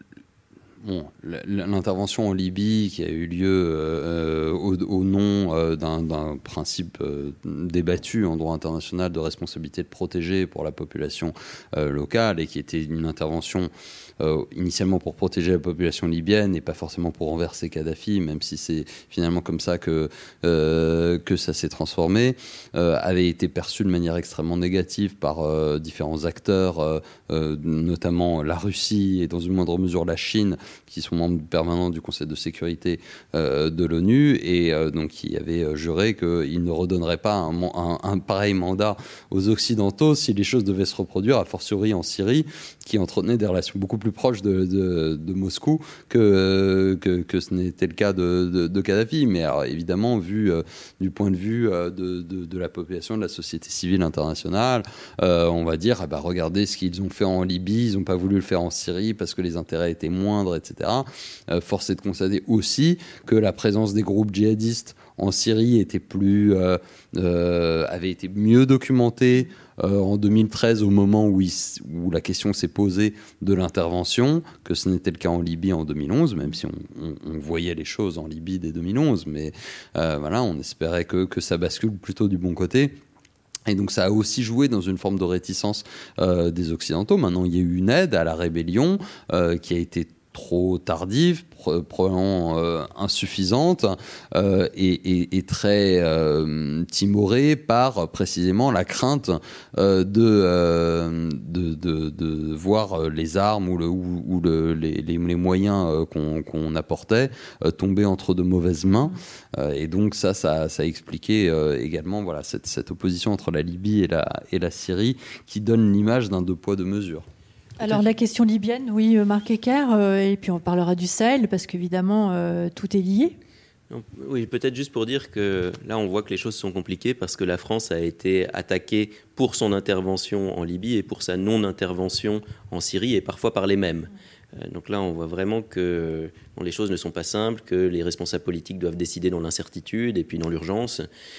Bon, l'intervention en Libye qui a eu lieu euh, au, au nom euh, d'un, d'un principe euh, débattu en droit international de responsabilité de protéger pour la population euh, locale, et qui était une intervention euh, initialement pour protéger la population libyenne et pas forcément pour renverser Kadhafi, même si c'est finalement comme ça que, euh, que ça s'est transformé, euh, avait été perçue de manière extrêmement négative par euh, différents acteurs, euh, euh, notamment la Russie et dans une moindre mesure la Chine, qui sont membres permanents du Conseil de sécurité euh, de l'ONU, et euh, donc qui avaient juré qu'ils ne redonneraient pas un, un, un pareil mandat aux Occidentaux si les choses devaient se reproduire, a fortiori en Syrie, qui entretenait des relations beaucoup plus proches de, de, de Moscou que, que, que ce n'était le cas de, de, de Kadhafi. Mais alors, évidemment, vu euh, du point de vue euh, de, de, de la population, de la société civile internationale, euh, on va dire, ah bah, regardez ce qu'ils ont fait en Libye, ils n'ont pas voulu le faire en Syrie parce que les intérêts étaient moindres, et cetera. Euh, force est de constater aussi que la présence des groupes djihadistes en Syrie était plus, euh, euh, avait été mieux documentée euh, en deux mille treize, au moment où, il, où la question s'est posée de l'intervention, que ce n'était le cas en Libye en deux mille onze, même si on, on, on voyait les choses en Libye dès deux mille onze, mais euh, voilà, on espérait que, que ça bascule plutôt du bon côté. Et donc ça a aussi joué dans une forme de réticence euh, des Occidentaux. Maintenant, il y a eu une aide à la rébellion euh, qui a été trop tardive, probablement euh, insuffisante euh, et, et, et très euh, timorée par précisément la crainte euh, de, euh, de, de, de voir les armes ou, le, ou, ou le, les, les, les moyens euh, qu'on, qu'on apportait euh, tomber entre de mauvaises mains. Euh, et donc ça, ça, ça a expliqué euh, également voilà, cette, cette opposition entre la Libye et la, et la Syrie qui donne l'image d'un deux poids deux mesures. Alors la question libyenne, oui, Marc Ecker, euh, et puis on parlera du Sahel, parce qu'évidemment, euh, tout est lié. Oui, peut-être juste pour dire que là, on voit que les choses sont compliquées parce que la France a été attaquée pour son intervention en Libye et pour sa non-intervention en Syrie, et parfois par les mêmes. Donc là, on voit vraiment que bon, les choses ne sont pas simples, que les responsables politiques doivent décider dans l'incertitude et puis dans l'urgence.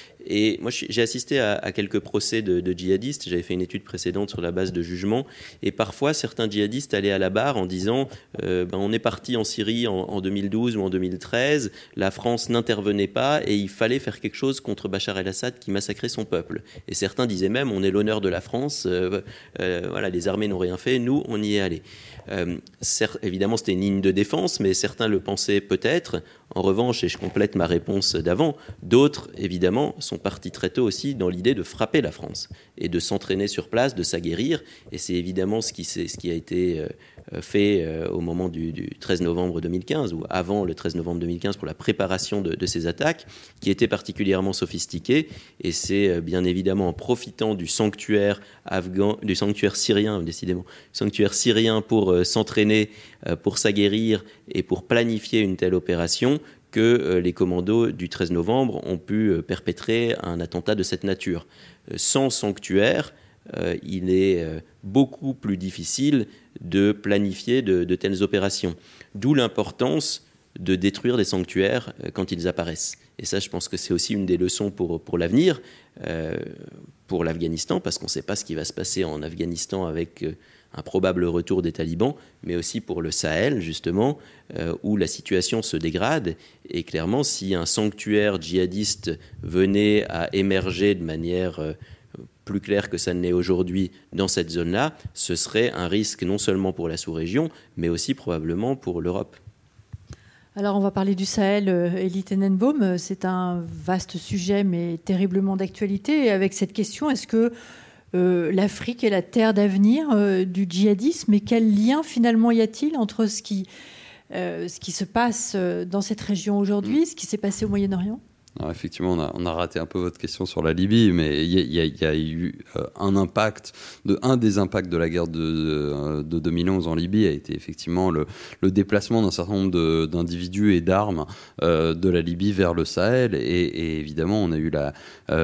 Et moi, j'ai assisté à, à quelques procès de, de djihadistes. J'avais fait une étude précédente sur la base de jugements. Et parfois, certains djihadistes allaient à la barre en disant euh, ben, on est parti en Syrie en, en deux mille douze ou en deux mille treize. La France n'intervenait pas et il fallait faire quelque chose contre Bachar el-Assad qui massacrait son peuple. Et certains disaient même on est l'honneur de la France. Euh, euh, voilà, les armées n'ont rien fait. Nous, on y est allés. Euh, certes, évidemment, c'était une ligne de défense, mais certains le pensaient peut-être. En revanche, et je complète ma réponse d'avant, d'autres, évidemment, sont partis très tôt aussi dans l'idée de frapper la France et de s'entraîner sur place, de s'aguerrir. Et c'est évidemment ce qui, ce qui a été euh, fait euh, au moment du, du treize novembre deux mille quinze, ou avant le treize novembre deux mille quinze, pour la préparation de, de ces attaques, qui était particulièrement sophistiquée. Et c'est euh, bien évidemment en profitant du sanctuaire afghan, du sanctuaire syrien, décidément, sanctuaire syrien pour euh, s'entraîner, euh, pour s'aguerrir et pour planifier une telle opération que euh, les commandos du treize novembre ont pu euh, perpétrer un attentat de cette nature. Euh, sans sanctuaire, euh, il est euh, beaucoup plus difficile de planifier de, de telles opérations. D'où l'importance de détruire des sanctuaires euh, quand ils apparaissent. Et ça, je pense que c'est aussi une des leçons pour, pour l'avenir, euh, pour l'Afghanistan, parce qu'on ne sait pas ce qui va se passer en Afghanistan avec euh, un probable retour des talibans, mais aussi pour le Sahel, justement, euh, où la situation se dégrade. Et clairement, si un sanctuaire djihadiste venait à émerger de manière euh, plus claire que ça ne l'est aujourd'hui dans cette zone-là, ce serait un risque non seulement pour la sous-région, mais aussi probablement pour l'Europe. Alors, on va parler du Sahel, Elie Tenenbaum. C'est un vaste sujet, mais terriblement d'actualité. Et avec cette question, est-ce que euh, l'Afrique est la terre d'avenir euh, du djihadisme? Et quel lien, finalement, y a-t-il entre ce qui, euh, ce qui se passe dans cette région aujourd'hui, mmh. ce qui s'est passé au Moyen-Orient? Alors effectivement, on a, on a raté un peu votre question sur la Libye, mais il y, y, y a eu euh, un impact, de, un des impacts de la guerre de, de deux mille onze en Libye a été effectivement le, le déplacement d'un certain nombre de, d'individus et d'armes euh, de la Libye vers le Sahel. Et, et évidemment, on a eu la,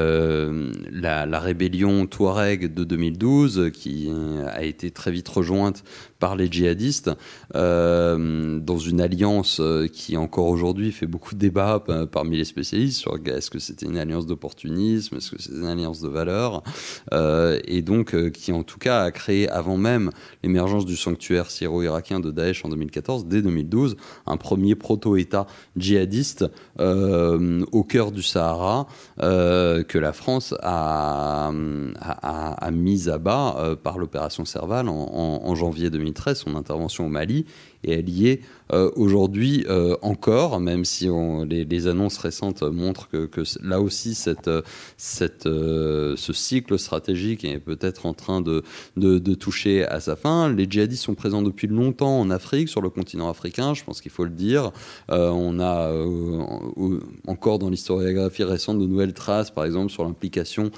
euh, la, la rébellion Touareg de deux mille douze qui a été très vite rejointe par les djihadistes euh, dans une alliance qui encore aujourd'hui fait beaucoup de débats parmi les spécialistes sur est-ce que c'était une alliance d'opportunisme, est-ce que c'était une alliance de valeurs, euh, et donc euh, qui en tout cas a créé avant même l'émergence du sanctuaire syro-irakien de Daesh en deux mille quatorze, dès deux mille douze, un premier proto-État djihadiste euh, au cœur du Sahara euh, que la France a, a, a mis à bas euh, par l'opération Serval en, en, en janvier deux mille treize, son intervention au Mali, et elle y est euh, aujourd'hui euh, encore, même si on, les, les annonces récentes montrent que, que là aussi cette, cette, euh, ce cycle stratégique est peut-être en train de, de, de toucher à sa fin. Les djihadistes sont présents depuis longtemps en Afrique, sur le continent africain, je pense qu'il faut le dire. Euh, on a euh, encore dans l'historiographie récente de nouvelles traces, par exemple sur l'implication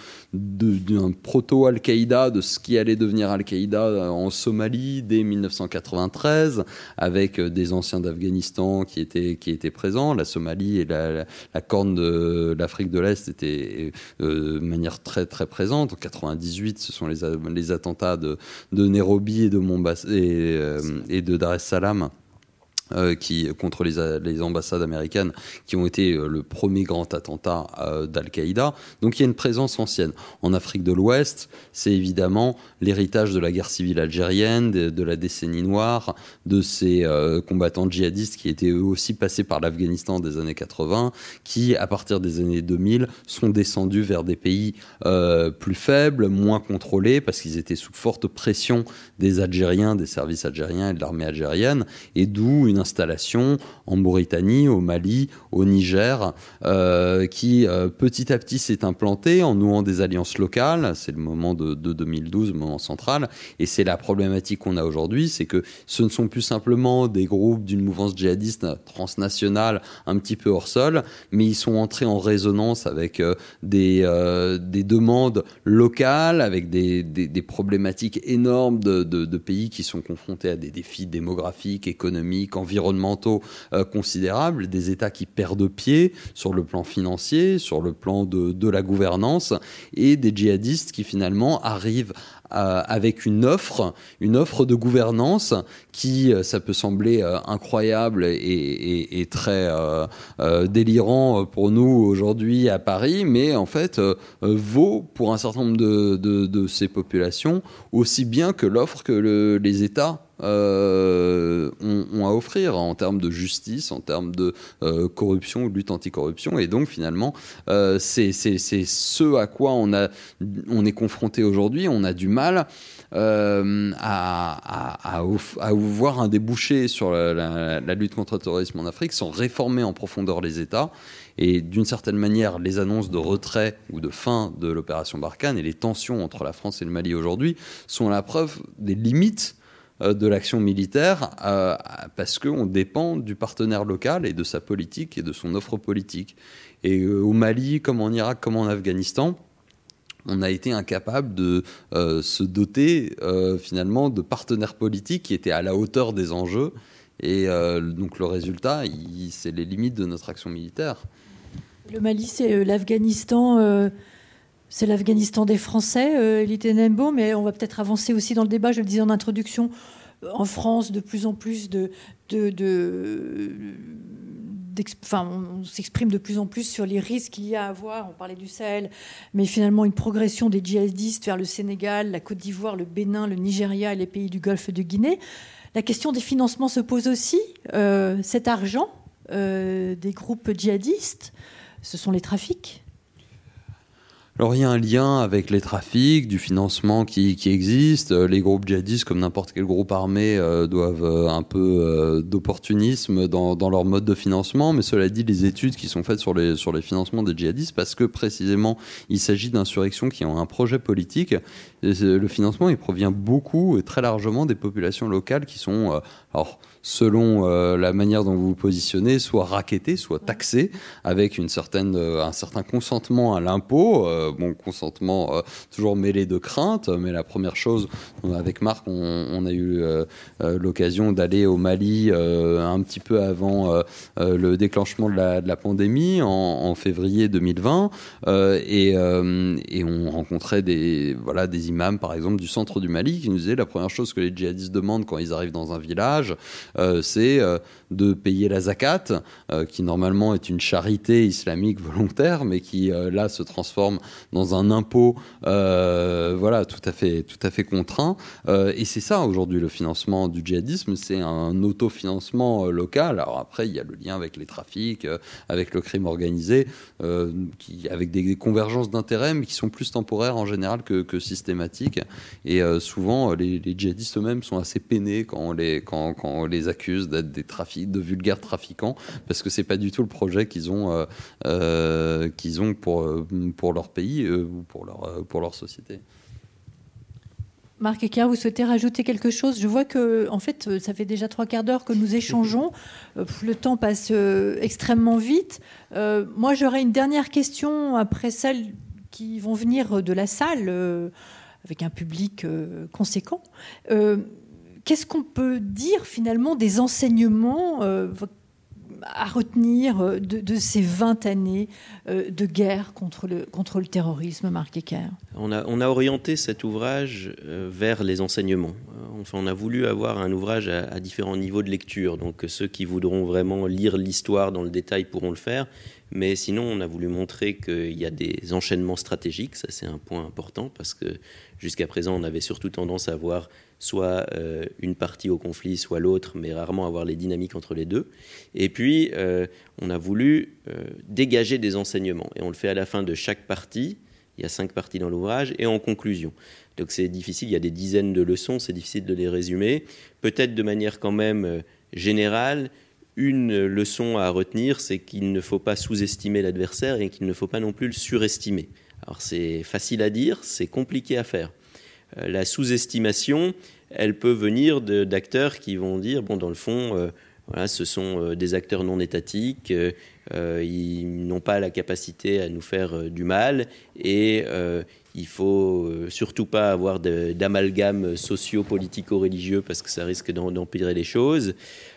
d'un proto-Al-Qaïda, de ce qui allait devenir Al-Qaïda en Somalie dès mille neuf cent quatre-vingt-treize, avec des anciens d'Afghanistan qui étaient, qui étaient présents. La Somalie et la, la, la corne de l'Afrique de l'Est étaient euh, de manière très très présente. En quatre-vingt-dix-huit, ce sont les, les attentats de, de Nairobi et de, Mombasa, et, euh, et de Dar es Salaam. Euh, qui, contre les, les ambassades américaines, qui ont été euh, le premier grand attentat euh, d'Al-Qaïda. Donc il y a une présence ancienne. En Afrique de l'Ouest, c'est évidemment l'héritage de la guerre civile algérienne, de, de la décennie noire, de ces euh, combattants djihadistes qui étaient eux aussi passés par l'Afghanistan des années quatre-vingts, qui, à partir des années deux mille, sont descendus vers des pays euh, plus faibles, moins contrôlés, parce qu'ils étaient sous forte pression des Algériens, des services algériens et de l'armée algérienne, et d'où une installation en Mauritanie, au Mali, au Niger, euh, qui euh, petit à petit s'est implantée en nouant des alliances locales. C'est le moment de, de deux mille douze, le moment central, et c'est la problématique qu'on a aujourd'hui, c'est que ce ne sont plus simplement des groupes d'une mouvance djihadiste transnationale un petit peu hors sol, mais ils sont entrés en résonance avec euh, des, euh, des demandes locales, avec des, des, des problématiques énormes de, de, de pays qui sont confrontés à des défis démographiques, économiques, environnementaux euh, considérables, des États qui perdent pied sur le plan financier, sur le plan de, de la gouvernance, et des djihadistes qui finalement arrivent Euh, avec une offre, une offre de gouvernance qui, euh, ça peut sembler euh, incroyable et, et, et très euh, euh, délirant pour nous aujourd'hui à Paris, mais en fait euh, vaut pour un certain nombre de, de, de ces populations aussi bien que l'offre que le, les États Euh, ont, ont à offrir en termes de justice, en termes de euh, corruption ou de lutte anticorruption. Et donc finalement, euh, c'est, c'est, c'est ce à quoi on, a, on est confronté aujourd'hui. On a du mal euh, à, à, à, à voir un débouché sur la, la, la lutte contre le terrorisme en Afrique sans réformer en profondeur les États. Et d'une certaine manière, les annonces de retrait ou de fin de l'opération Barkhane et les tensions entre la France et le Mali aujourd'hui sont la preuve des limites de l'action militaire, euh, parce qu'on dépend du partenaire local et de sa politique et de son offre politique. Et euh, au Mali, comme en Irak, comme en Afghanistan, on a été incapable de euh, se doter euh, finalement de partenaires politiques qui étaient à la hauteur des enjeux. Et euh, donc le résultat, il, c'est les limites de notre action militaire. Le Mali, c'est euh, l'Afghanistan... Euh... C'est l'Afghanistan des Français, euh, Elie Tenenbaum, mais on va peut-être avancer aussi dans le débat. Je le disais en introduction, en France, de plus en plus de... de, de Enfin, on s'exprime de plus en plus sur les risques qu'il y a à avoir. On parlait du Sahel, mais finalement une progression des djihadistes vers le Sénégal, la Côte d'Ivoire, le Bénin, le Nigeria et les pays du Golfe de Guinée. La question des financements se pose aussi. Euh, cet argent euh, des groupes djihadistes, ce sont les trafics. Alors il y a un lien avec les trafics, du financement qui, qui existe. Les groupes djihadistes, comme n'importe quel groupe armé, euh, doivent euh, un peu euh, d'opportunisme dans, dans leur mode de financement. Mais cela dit, les études qui sont faites sur les, sur les financements des djihadistes, parce que précisément il s'agit d'insurrections qui ont un projet politique, le financement il provient beaucoup et très largement des populations locales qui sont... Euh, alors, selon euh, la manière dont vous vous positionnez, soit racketté, soit taxé, avec une certaine, euh, un certain consentement à l'impôt. Euh, bon, consentement euh, toujours mêlé de crainte, mais la première chose, avec Marc, on, on a eu euh, euh, l'occasion d'aller au Mali euh, un petit peu avant euh, euh, le déclenchement de la, de la pandémie, en, en février deux mille vingt, euh, et, euh, et on rencontrait des, voilà, des imams, par exemple, du centre du Mali, qui nous disaient la première chose que les djihadistes demandent quand ils arrivent dans un village, Euh, c'est euh, de payer la zakat, euh, qui normalement est une charité islamique volontaire, mais qui euh, là se transforme dans un impôt, euh, voilà, tout à fait, tout à fait contraint. Euh, et c'est ça aujourd'hui le financement du djihadisme, c'est un autofinancement euh, local. Alors après, il y a le lien avec les trafics, euh, avec le crime organisé, euh, qui, avec des, des convergences d'intérêts, mais qui sont plus temporaires en général que, que systématiques. Et euh, souvent, les, les djihadistes eux-mêmes sont assez peinés quand on les, quand, quand on les les accuse d'être des trafics, de vulgaires trafiquants, parce que c'est pas du tout le projet qu'ils ont, euh, euh, qu'ils ont pour, pour leur pays euh, ou pour leur, pour leur société. Marc Eckert, vous souhaitez rajouter quelque chose? Je vois que, en fait, ça fait déjà trois quarts d'heure que nous échangeons. Le temps passe extrêmement vite. Euh, moi, j'aurais une dernière question après celles qui vont venir de la salle, euh, avec un public euh, conséquent. Euh, qu'est-ce qu'on peut dire, finalement, des enseignements euh, à retenir de, de ces vingt années de guerre contre le, contre le terrorisme, Marc Eckert? On a, on a orienté cet ouvrage vers les enseignements. Enfin, on a voulu avoir un ouvrage à, à différents niveaux de lecture. Donc ceux qui voudront vraiment lire l'histoire dans le détail pourront le faire. Mais sinon, on a voulu montrer qu'il y a des enchaînements stratégiques. Ça, c'est un point important parce que jusqu'à présent, on avait surtout tendance à voir soit euh, une partie au conflit, soit l'autre, mais rarement avoir les dynamiques entre les deux. Et puis, euh, on a voulu euh, dégager des enseignements. Et on le fait à la fin de chaque partie. Il y a cinq parties dans l'ouvrage, et en conclusion. Donc c'est difficile, il y a des dizaines de leçons, c'est difficile de les résumer. Peut-être de manière quand même euh, générale, une leçon à retenir, c'est qu'il ne faut pas sous-estimer l'adversaire et qu'il ne faut pas non plus le surestimer. Alors c'est facile à dire, c'est compliqué à faire. La sous-estimation, elle peut venir de, d'acteurs qui vont dire, bon, dans le fond, euh, voilà, ce sont euh, des acteurs non étatiques, euh, ils n'ont pas la capacité à nous faire euh, du mal, et euh, il ne faut euh, surtout pas avoir de, d'amalgame socio-politico-religieux parce que ça risque d'en, d'empirer les choses.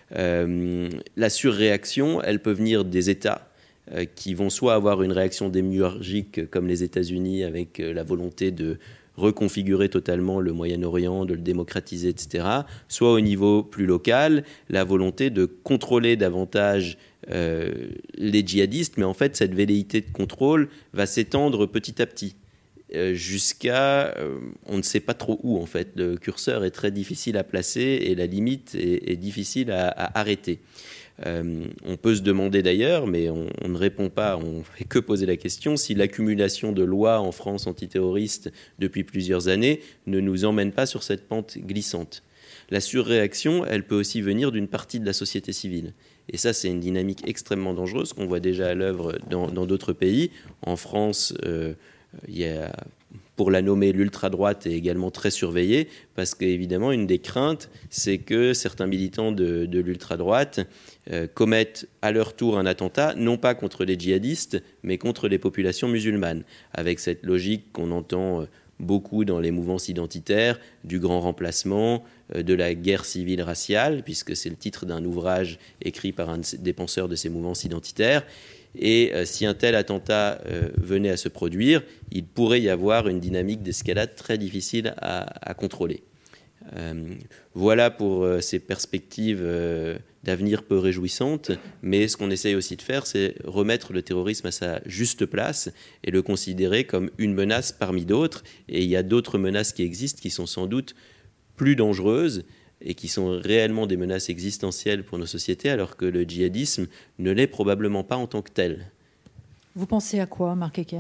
Euh, la surréaction, elle peut venir des États euh, qui vont soit avoir une réaction démiurgique comme les États-Unis avec euh, la volonté de reconfigurer totalement le Moyen-Orient, de le démocratiser, et cetera, soit au niveau plus local, la volonté de contrôler davantage euh, les djihadistes, mais en fait, cette velléité de contrôle va s'étendre petit à petit, euh, jusqu'à, euh, on ne sait pas trop où, en fait. Le curseur est très difficile à placer et la limite est, est difficile à, à arrêter. Euh, on peut se demander d'ailleurs, mais on, on ne répond pas, on ne fait que poser la question, si l'accumulation de lois en France antiterroristes depuis plusieurs années ne nous emmène pas sur cette pente glissante. La surréaction, elle peut aussi venir d'une partie de la société civile. Et ça, c'est une dynamique extrêmement dangereuse qu'on voit déjà à l'œuvre dans, dans d'autres pays. En France, euh, il y a... Pour la nommer, l'ultra-droite est également très surveillée parce qu'évidemment, une des craintes, c'est que certains militants de, de l'ultra-droite euh, commettent à leur tour un attentat, non pas contre les djihadistes, mais contre les populations musulmanes, avec cette logique qu'on entend beaucoup dans les mouvances identitaires, du grand remplacement, euh, de la guerre civile raciale, puisque c'est le titre d'un ouvrage écrit par un des penseurs de ces mouvances identitaires. Et euh, si un tel attentat euh, venait à se produire, il pourrait y avoir une dynamique d'escalade très difficile à, à contrôler. Euh, voilà pour euh, ces perspectives euh, d'avenir peu réjouissantes, mais ce qu'on essaye aussi de faire, c'est remettre le terrorisme à sa juste place et le considérer comme une menace parmi d'autres. Et il y a d'autres menaces qui existent qui sont sans doute plus dangereuses et qui sont réellement des menaces existentielles pour nos sociétés, alors que le djihadisme ne l'est probablement pas en tant que tel. Vous pensez à quoi, Marc Eckert ?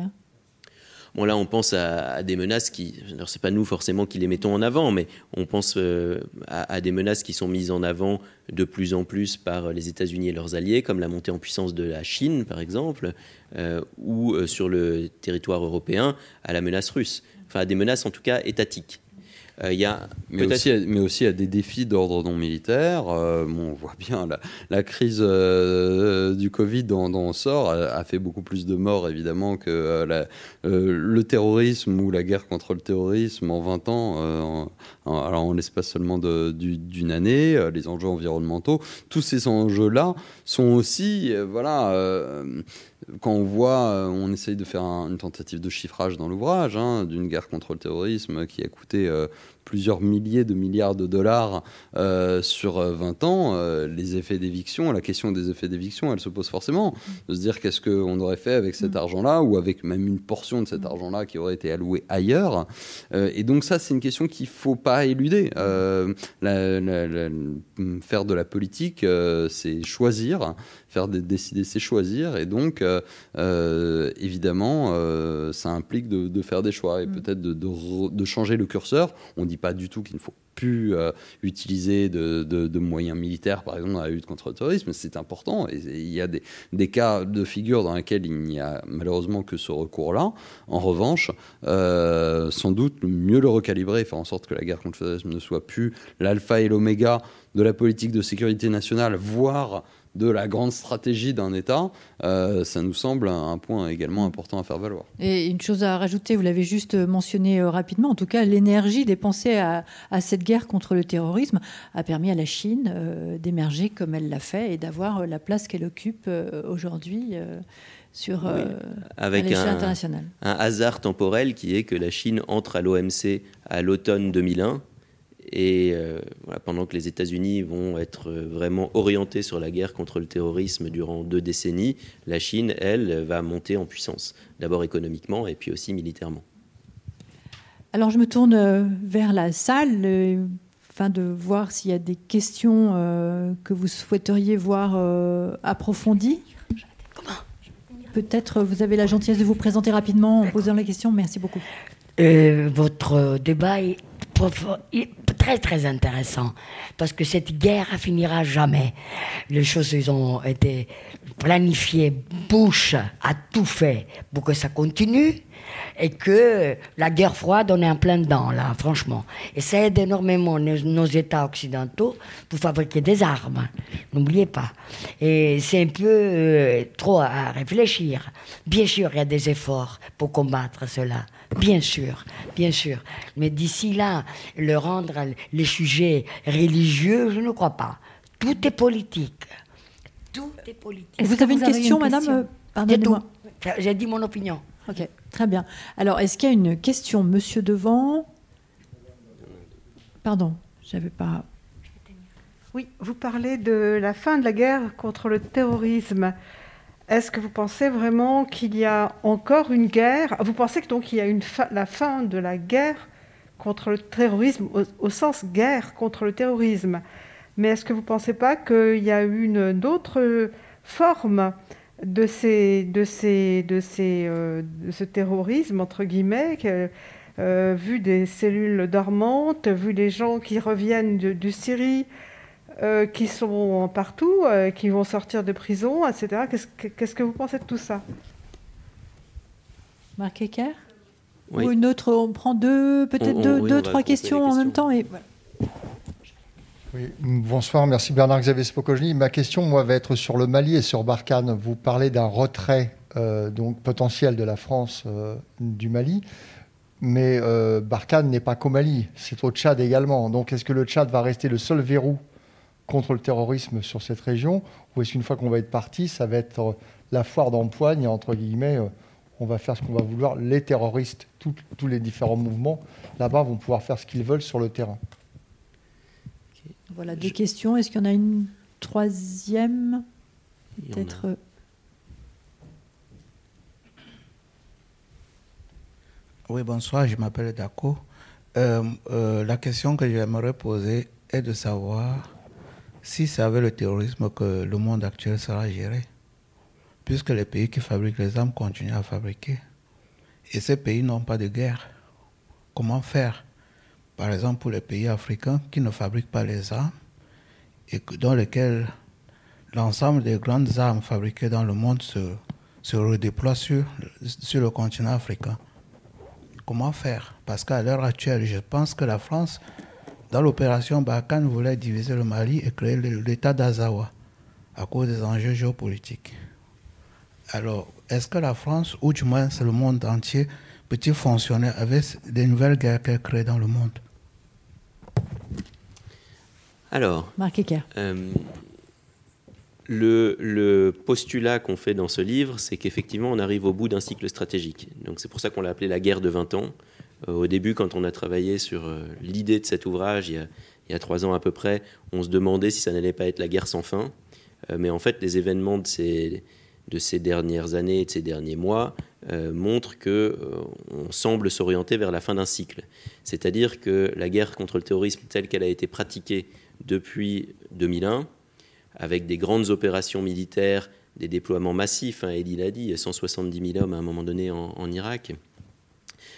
Bon, là, on pense à, à des menaces qui... Alors, c'est pas nous forcément qui les mettons en avant, mais on pense euh, à, à des menaces qui sont mises en avant de plus en plus par les États-Unis et leurs alliés, comme la montée en puissance de la Chine, par exemple, euh, ou euh, sur le territoire européen, à la menace russe. Enfin, à des menaces, en tout cas, étatiques. Euh, y a mais, aussi, mais aussi à des défis d'ordre non militaire. Euh, bon, on voit bien la, la crise euh, du Covid dont, dont on sort a, a fait beaucoup plus de morts évidemment que euh, la, euh, le terrorisme ou la guerre contre le terrorisme en vingt ans, euh, en, en, alors en l'espace seulement de, du, d'une année, euh, les enjeux environnementaux. Tous ces enjeux-là sont aussi, euh, voilà... Euh, quand on voit, on essaye de faire un, une tentative de chiffrage dans l'ouvrage hein, d'une guerre contre le terrorisme qui a coûté euh, plusieurs milliers de milliards de dollars euh, sur vingt ans. Euh, les effets d'éviction, la question des effets d'éviction, elle se pose forcément. De se dire qu'est-ce qu'on aurait fait avec cet argent-là ou avec même une portion de cet argent-là qui aurait été alloué ailleurs. Euh, et donc ça, c'est une question qu'il ne faut pas éluder. Euh, la, la, la, faire de la politique, euh, c'est choisir. Faire des, décider, c'est choisir. Et donc, euh, euh, évidemment, euh, ça implique de, de faire des choix et mmh. peut-être de, de, de changer le curseur. On dit dit pas du tout qu'il ne faut plus euh, utiliser de, de, de moyens militaires, par exemple, dans la lutte contre le terrorisme. C'est important. Et il y a des, des cas de figure dans lesquels il n'y a malheureusement que ce recours-là. En revanche, euh, sans doute mieux le recalibrer, faire en sorte que la guerre contre le terrorisme ne soit plus l'alpha et l'oméga de la politique de sécurité nationale, voire de la grande stratégie d'un État, euh, ça nous semble un point également important à faire valoir. Et une chose à rajouter, vous l'avez juste mentionné euh, rapidement, en tout cas, l'énergie dépensée à, à cette guerre contre le terrorisme a permis à la Chine euh, d'émerger comme elle l'a fait et d'avoir euh, la place qu'elle occupe euh, aujourd'hui euh, sur euh, oui, avec à l'échelle un, internationale. Un hasard temporel qui est que la Chine entre à l'O M C à l'automne deux mille un. Et euh, voilà, pendant que les États-Unis vont être vraiment orientés sur la guerre contre le terrorisme durant deux décennies, la Chine, elle, va monter en puissance, d'abord économiquement et puis aussi militairement. Alors je me tourne vers la salle, euh, afin de voir s'il y a des questions euh, que vous souhaiteriez voir euh, approfondies. Peut-être vous avez la gentillesse de vous présenter rapidement en posant la question. Merci beaucoup. Euh, votre débat est très très intéressant parce que cette guerre finira jamais. Les choses ont été planifiées, Bush a tout fait pour que ça continue et que la guerre froide on est en plein dedans là, franchement. Et ça aide énormément nos, nos États occidentaux pour fabriquer des armes, n'oubliez pas. Et c'est un peu euh, trop à réfléchir. Bien sûr il y a des efforts pour combattre cela. Bien sûr, bien sûr. Mais d'ici là, le rendre les sujets religieux, je ne crois pas. Tout est politique. Tout est politique. Vous avez une vous avez question, une madame question Pardonnez-moi. J'ai dit mon opinion. Ok, très bien. Alors, est-ce qu'il y a une question, monsieur Devant? Pardon, j'avais pas... Oui, vous parlez de la fin de la guerre contre le terrorisme. Est-ce que vous pensez vraiment qu'il y a encore une guerre? Vous pensez que donc il y a une fa- la fin de la guerre contre le terrorisme au, au sens guerre contre le terrorisme? Mais est-ce que vous ne pensez pas qu'il y a eu une d'autres formes de ces de ces de ces euh, de ce terrorisme entre guillemets, que, euh, vu des cellules dormantes, vu les gens qui reviennent de, de Syrie? Euh, qui sont partout, euh, qui vont sortir de prison, et cetera. Qu'est-ce que, qu'est-ce que vous pensez de tout ça? Marc Ecker? Oui. Ou une autre, on prend deux, peut-être on, deux, on, oui, deux on trois questions, questions en même temps. Et... Voilà. Oui, bonsoir, merci Bernard-Xavier Spokojny. Ma question, moi, va être sur le Mali et sur Barkhane. Vous parlez d'un retrait euh, donc, potentiel de la France euh, du Mali, mais euh, Barkhane n'est pas qu'au Mali, c'est au Tchad également. Donc est-ce que le Tchad va rester le seul verrou contre le terrorisme sur cette région, ou est-ce qu'une fois qu'on va être parti, ça va être euh, la foire d'empoigne, entre guillemets, euh, on va faire ce qu'on va vouloir, les terroristes, tout, tous les différents mouvements, là-bas, vont pouvoir faire ce qu'ils veulent sur le terrain. Voilà, deux Je... questions. Est-ce qu'il y en a une troisième? Peut-être... A... Oui, bonsoir, je m'appelle Dako. Euh, euh, la question que j'aimerais poser est de savoir si c'est avec le terrorisme que le monde actuel sera géré, puisque les pays qui fabriquent les armes continuent à fabriquer. Et ces pays n'ont pas de guerre. Comment faire? Par exemple, pour les pays africains qui ne fabriquent pas les armes et dans lesquels l'ensemble des grandes armes fabriquées dans le monde se, se redéploient sur, sur le continent africain. Comment faire? Parce qu'à l'heure actuelle, je pense que la France, dans l'opération Barkhane, voulait diviser le Mali et créer l'État d'Azawa à cause des enjeux géopolitiques. Alors, est-ce que la France, ou du moins le monde entier, peut-il fonctionner avec des nouvelles guerres qu'elle crée dans le monde? Alors, Marc Ecker. Euh, le, le postulat qu'on fait dans ce livre, c'est qu'effectivement, on arrive au bout d'un cycle stratégique. Donc, c'est pour ça qu'on l'a appelé la guerre de vingt ans. Au début, quand on a travaillé sur euh, l'idée de cet ouvrage, il y, a, il y a trois ans à peu près, on se demandait si ça n'allait pas être la guerre sans fin. Euh, mais en fait, les événements de ces, de ces dernières années et de ces derniers mois euh, montrent qu'on euh, semble s'orienter vers la fin d'un cycle. C'est-à-dire que la guerre contre le terrorisme telle qu'elle a été pratiquée depuis deux mille un, avec des grandes opérations militaires, des déploiements massifs, hein, Elie l'a dit, cent soixante-dix mille hommes à un moment donné en, en Irak,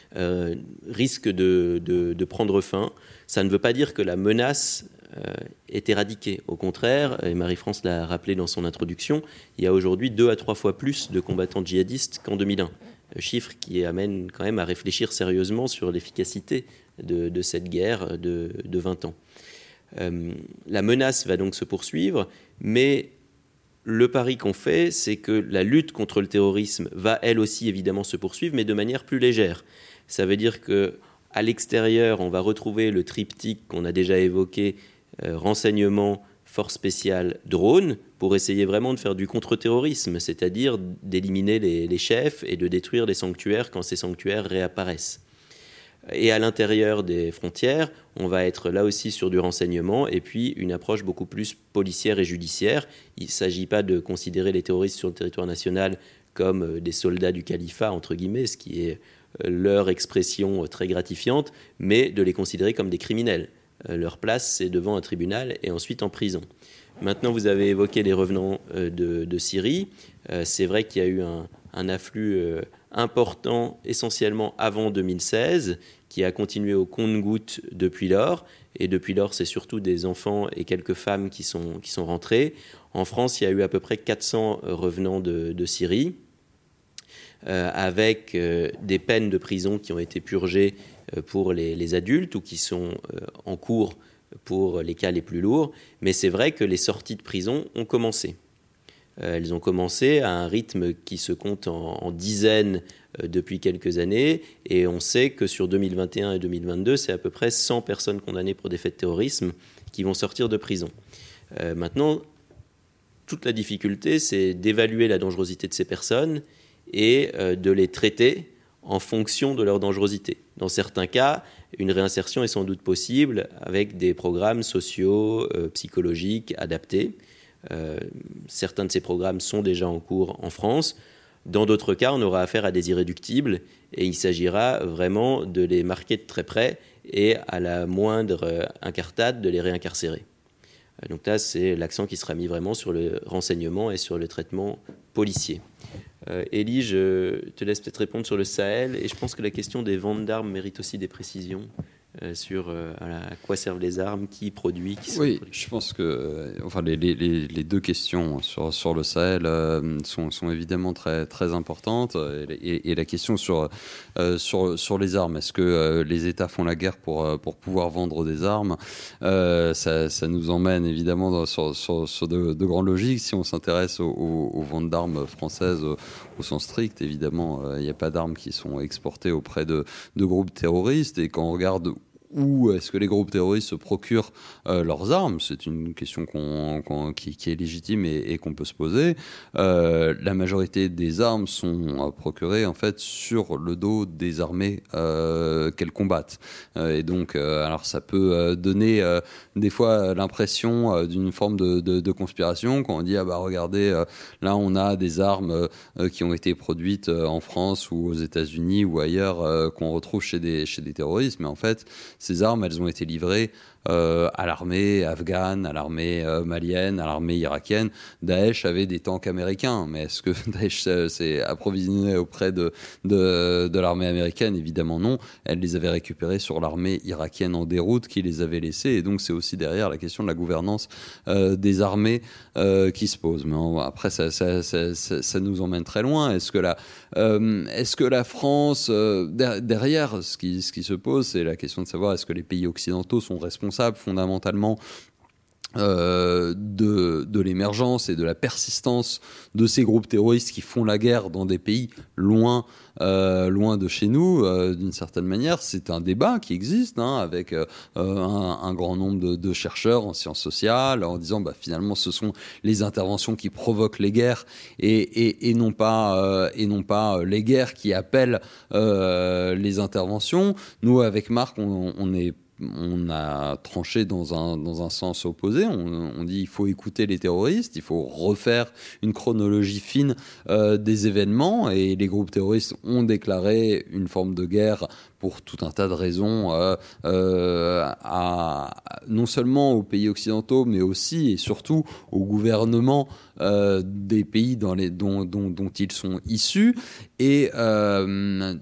euh, risque de, de, de prendre fin. Ça ne veut pas dire que la menace euh, est éradiquée. Au contraire, et Marie-France l'a rappelé dans son introduction, il y a aujourd'hui deux à trois fois plus de combattants djihadistes qu'en deux mille un. Chiffre qui amène quand même à réfléchir sérieusement sur l'efficacité de, de cette guerre de, de vingt ans. Euh, la menace va donc se poursuivre, mais le pari qu'on fait, c'est que la lutte contre le terrorisme va elle aussi évidemment se poursuivre, mais de manière plus légère. Ça veut dire qu'à l'extérieur, on va retrouver le triptyque qu'on a déjà évoqué, euh, renseignement, force spéciale, drone, pour essayer vraiment de faire du contre-terrorisme, c'est-à-dire d'éliminer les, les chefs et de détruire les sanctuaires quand ces sanctuaires réapparaissent. Et à l'intérieur des frontières, on va être là aussi sur du renseignement et puis une approche beaucoup plus policière et judiciaire. Il ne s'agit pas de considérer les terroristes sur le territoire national comme des soldats du califat, entre guillemets, ce qui est leur expression très gratifiante, mais de les considérer comme des criminels. Leur place, c'est devant un tribunal et ensuite en prison. Maintenant, vous avez évoqué les revenants de, de Syrie. C'est vrai qu'il y a eu un, un afflux important, essentiellement avant deux mille seize, qui a continué au compte-gouttes depuis lors. Et depuis lors, c'est surtout des enfants et quelques femmes qui sont, qui sont rentrés. En France, il y a eu à peu près quatre cents revenants de, de Syrie, euh, avec euh, des peines de prison qui ont été purgées pour les, les adultes ou qui sont euh, en cours pour les cas les plus lourds. Mais c'est vrai que les sorties de prison ont commencé. Euh, elles ont commencé à un rythme qui se compte en, en dizaines euh, depuis quelques années. Et on sait que sur deux mille vingt et un et deux mille vingt-deux, c'est à peu près cent personnes condamnées pour des faits de terrorisme qui vont sortir de prison. Euh, maintenant, toute la difficulté, c'est d'évaluer la dangerosité de ces personnes et euh, de les traiter en fonction de leur dangerosité. Dans certains cas, une réinsertion est sans doute possible avec des programmes sociaux, euh, psychologiques adaptés. Euh, certains de ces programmes sont déjà en cours en France. Dans d'autres cas, on aura affaire à des irréductibles et il s'agira vraiment de les marquer de très près et à la moindre incartade de les réincarcérer. Euh, donc là, c'est l'accent qui sera mis vraiment sur le renseignement et sur le traitement policier. Euh, Élie, je te laisse peut-être répondre sur le Sahel et je pense que la question des ventes d'armes mérite aussi des précisions. Euh, sur euh, à quoi servent les armes, qui produit, qui Oui, je pense que euh, enfin, les, les, les deux questions sur, sur le Sahel euh, sont, sont évidemment très, très importantes. Et, et, et la question sur, euh, sur, sur les armes, est-ce que euh, les États font la guerre pour, pour pouvoir vendre des armes euh, ça, ça nous emmène évidemment dans, sur, sur, sur de, de grandes logiques. Si on s'intéresse aux, aux, aux ventes d'armes françaises au, au sens strict, évidemment, il euh, n'y a pas d'armes qui sont exportées auprès de, de groupes terroristes. Et quand on regarde où est-ce que les groupes terroristes se procurent euh, leurs armes, c'est une question qu'on, qu'on, qui, qui est légitime et, et qu'on peut se poser. Euh, la majorité des armes sont euh, procurées en fait sur le dos des armées euh, qu'elles combattent. Euh, et donc, euh, alors ça peut euh, donner euh, des fois l'impression euh, d'une forme de, de, de conspiration quand on dit ah bah regardez euh, là on a des armes euh, qui ont été produites euh, en France ou aux États-Unis ou ailleurs euh, qu'on retrouve chez des chez des terroristes, mais en fait ces armes, elles ont été livrées euh, à l'armée afghane, à l'armée euh, malienne, à l'armée irakienne. Daesh avait des tanks américains, mais est-ce que Daesh s'est approvisionné auprès de, de, de l'armée américaine ? Évidemment non. Elle les avait récupérés sur l'armée irakienne en déroute qui les avait laissés. Et donc c'est aussi derrière la question de la gouvernance euh, des armées euh, qui se pose. Mais on, après, ça, ça, ça, ça, ça nous emmène très loin. Est-ce que la, euh, est-ce que la France, euh, derrière, ce qui, ce qui se pose, c'est la question de savoir est-ce que les pays occidentaux sont responsables fondamentalement euh, de, de l'émergence et de la persistance de ces groupes terroristes qui font la guerre dans des pays loin, euh, loin de chez nous, euh, d'une certaine manière. C'est un débat qui existe hein, avec euh, un, un grand nombre de, de chercheurs en sciences sociales en disant bah, finalement ce sont les interventions qui provoquent les guerres et, et, et, non, pas, euh, et non pas les guerres qui appellent euh, les interventions. Nous, avec Marc, on, on est on a tranché dans un, dans un sens opposé. On, on dit qu'il faut écouter les terroristes, il faut refaire une chronologie fine euh, des événements. Et les groupes terroristes ont déclaré une forme de guerre pour tout un tas de raisons, euh, euh, à, non seulement aux pays occidentaux, mais aussi et surtout aux gouvernements euh, des pays dans les, dont, dont, dont ils sont issus. Et... Euh,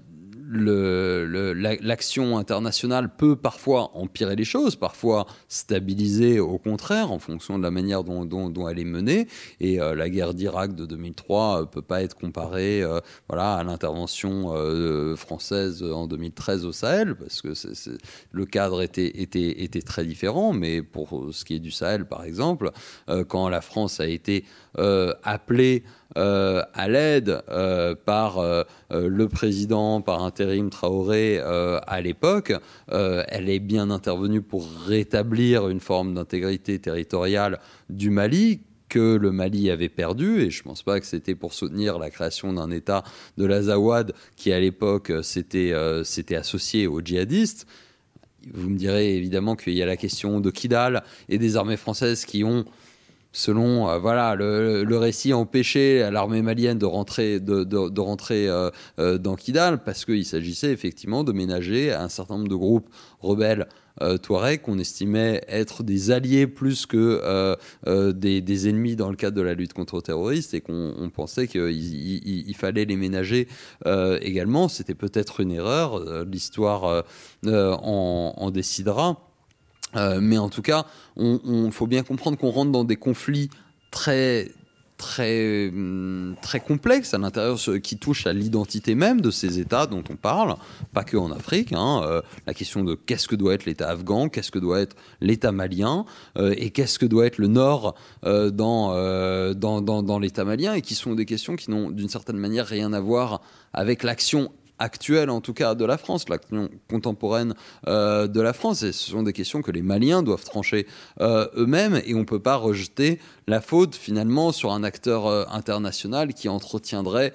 le, le, l'action internationale peut parfois empirer les choses, parfois stabiliser au contraire en fonction de la manière dont, dont, dont elle est menée. Et euh, la guerre d'Irak de deux mille trois ne peut pas être comparée euh, voilà, à l'intervention euh, française en deux mille treize au Sahel, parce que c'est, c'est, le cadre était, était, était très différent. Mais pour ce qui est du Sahel, par exemple, euh, quand la France a été euh, appelée Euh, à l'aide euh, par euh, euh, le président, par intérim Traoré euh, à l'époque, euh, elle est bien intervenue pour rétablir une forme d'intégrité territoriale du Mali que le Mali avait perdu, et je ne pense pas que c'était pour soutenir la création d'un État de l'Azawad qui à l'époque s'était, euh, s'était associé aux djihadistes. Vous me direz évidemment qu'il y a la question de Kidal et des armées françaises qui ont, selon euh, voilà, le, le récit, empêché à l'armée malienne de rentrer, de, de, de rentrer euh, euh, dans Kidal, parce qu'il s'agissait effectivement de ménager un certain nombre de groupes rebelles euh, Touaregs qu'on estimait être des alliés plus que euh, euh, des, des ennemis dans le cadre de la lutte contre le terrorisme, et qu'on on pensait qu'il il, il fallait les ménager euh, également. C'était peut-être une erreur, euh, l'histoire euh, euh, en, en décidera. Euh, mais en tout cas, on, on faut bien comprendre qu'on rentre dans des conflits très, très, très complexes à l'intérieur, qui touchent à l'identité même de ces États dont on parle, pas que en Afrique. Hein, euh, la question de qu'est-ce que doit être l'État afghan, qu'est-ce que doit être l'État malien, euh, et qu'est-ce que doit être le Nord euh, dans, euh, dans, dans, dans l'État malien, et qui sont des questions qui n'ont d'une certaine manière rien à voir avec l'action actuelle, en tout cas, de la France, l'action contemporaine euh, de la France. Et ce sont des questions que les Maliens doivent trancher euh, eux-mêmes, et on ne peut pas rejeter la faute, finalement, sur un acteur euh, international qui entretiendrait,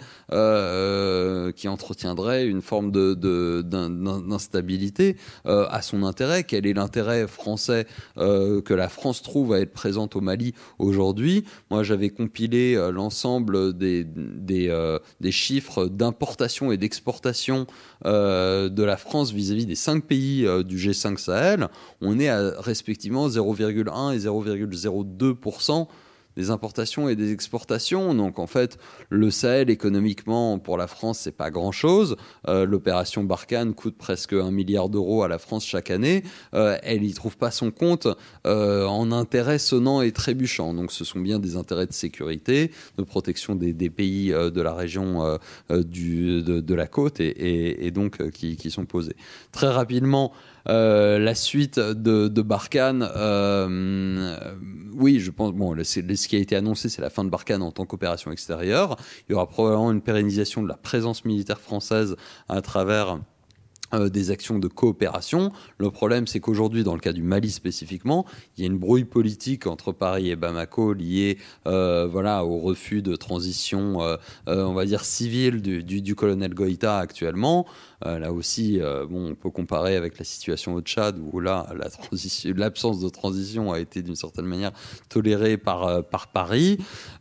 euh, qui entretiendrait une forme de, de, d'instabilité euh, à son intérêt. Quel est l'intérêt français euh, que la France trouve à être présente au Mali aujourd'hui ? Moi, j'avais compilé euh, l'ensemble des, des, euh, des chiffres d'importation et d'exportation Euh, de la France vis-à-vis des cinq pays euh, du G cinq Sahel. On est à respectivement zéro virgule un et zéro virgule zéro deux pour cent des importations et des exportations. Donc en fait, le Sahel économiquement pour la France, c'est pas grand-chose. Euh, l'opération Barkhane coûte presque un milliard d'euros à la France chaque année. Euh, elle y trouve pas son compte euh, en intérêts sonnants et trébuchants. Donc ce sont bien des intérêts de sécurité, de protection des, des pays euh, de la région euh, du, de, de la côte, et, et, et donc euh, qui, qui sont posés. Très rapidement, Euh, la suite de, de Barkhane, euh, oui, je pense, bon, le, ce qui a été annoncé, c'est la fin de Barkhane en tant qu'opération extérieure. Il y aura probablement une pérennisation de la présence militaire française à travers Euh, des actions de coopération. Le problème, c'est qu'aujourd'hui, dans le cas du Mali spécifiquement, il y a une brouille politique entre Paris et Bamako liée euh, voilà, au refus de transition, euh, euh, on va dire, civile du, du, du colonel Goïta actuellement. Euh, là aussi, euh, bon, on peut comparer avec la situation au Tchad, où là, la transition, l'absence de transition a été d'une certaine manière tolérée par, euh, par Paris.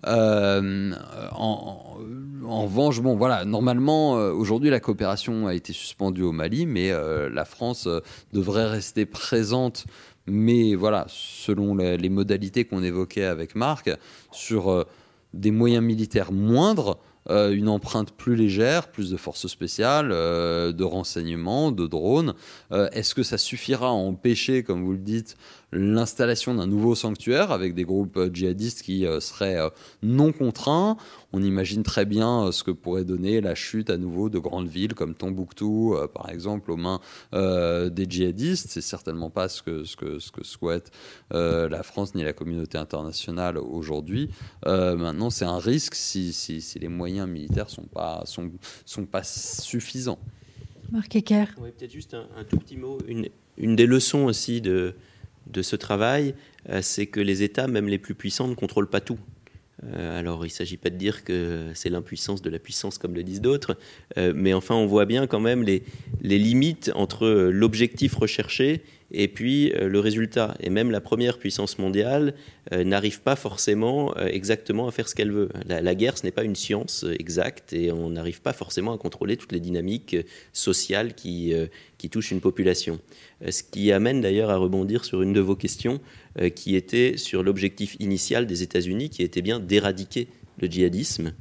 Euh, en, en revanche, bon, voilà, normalement, euh, aujourd'hui, la coopération a été suspendue au Mali, mais euh, la France euh, devrait rester présente, mais voilà, selon les, les modalités qu'on évoquait avec Marc, sur euh, des moyens militaires moindres, euh, une empreinte plus légère, plus de forces spéciales, euh, de renseignements, de drones. Euh, est-ce que ça suffira à empêcher, comme vous le dites, l'installation d'un nouveau sanctuaire avec des groupes djihadistes qui euh, seraient euh, non contraints? On imagine très bien euh, ce que pourrait donner la chute à nouveau de grandes villes comme Tombouctou, euh, par exemple, aux mains euh, des djihadistes. C'est certainement pas ce que, ce que, ce que souhaite euh, la France ni la communauté internationale aujourd'hui. Euh, maintenant, c'est un risque si, si, si les moyens militaires sont pas, sont, sont pas suffisants. Marc Ecker. Oui, peut-être juste un, un tout petit mot. Une, une des leçons aussi de, de ce travail, euh, c'est que les États, même les plus puissants, ne contrôlent pas tout. Euh, alors, il ne s'agit pas de dire que c'est l'impuissance de la puissance, comme le disent d'autres, euh, mais enfin, on voit bien quand même les, les limites entre l'objectif recherché et puis euh, le résultat. Et même la première puissance mondiale euh, n'arrive pas forcément euh, exactement à faire ce qu'elle veut. La, la guerre, ce n'est pas une science exacte, et on n'arrive pas forcément à contrôler toutes les dynamiques sociales qui, euh, qui touchent une population. Euh, ce qui amène d'ailleurs à rebondir sur une de vos questions, euh, qui était sur l'objectif initial des États-Unis, qui était bien d'éradiquer le djihadisme.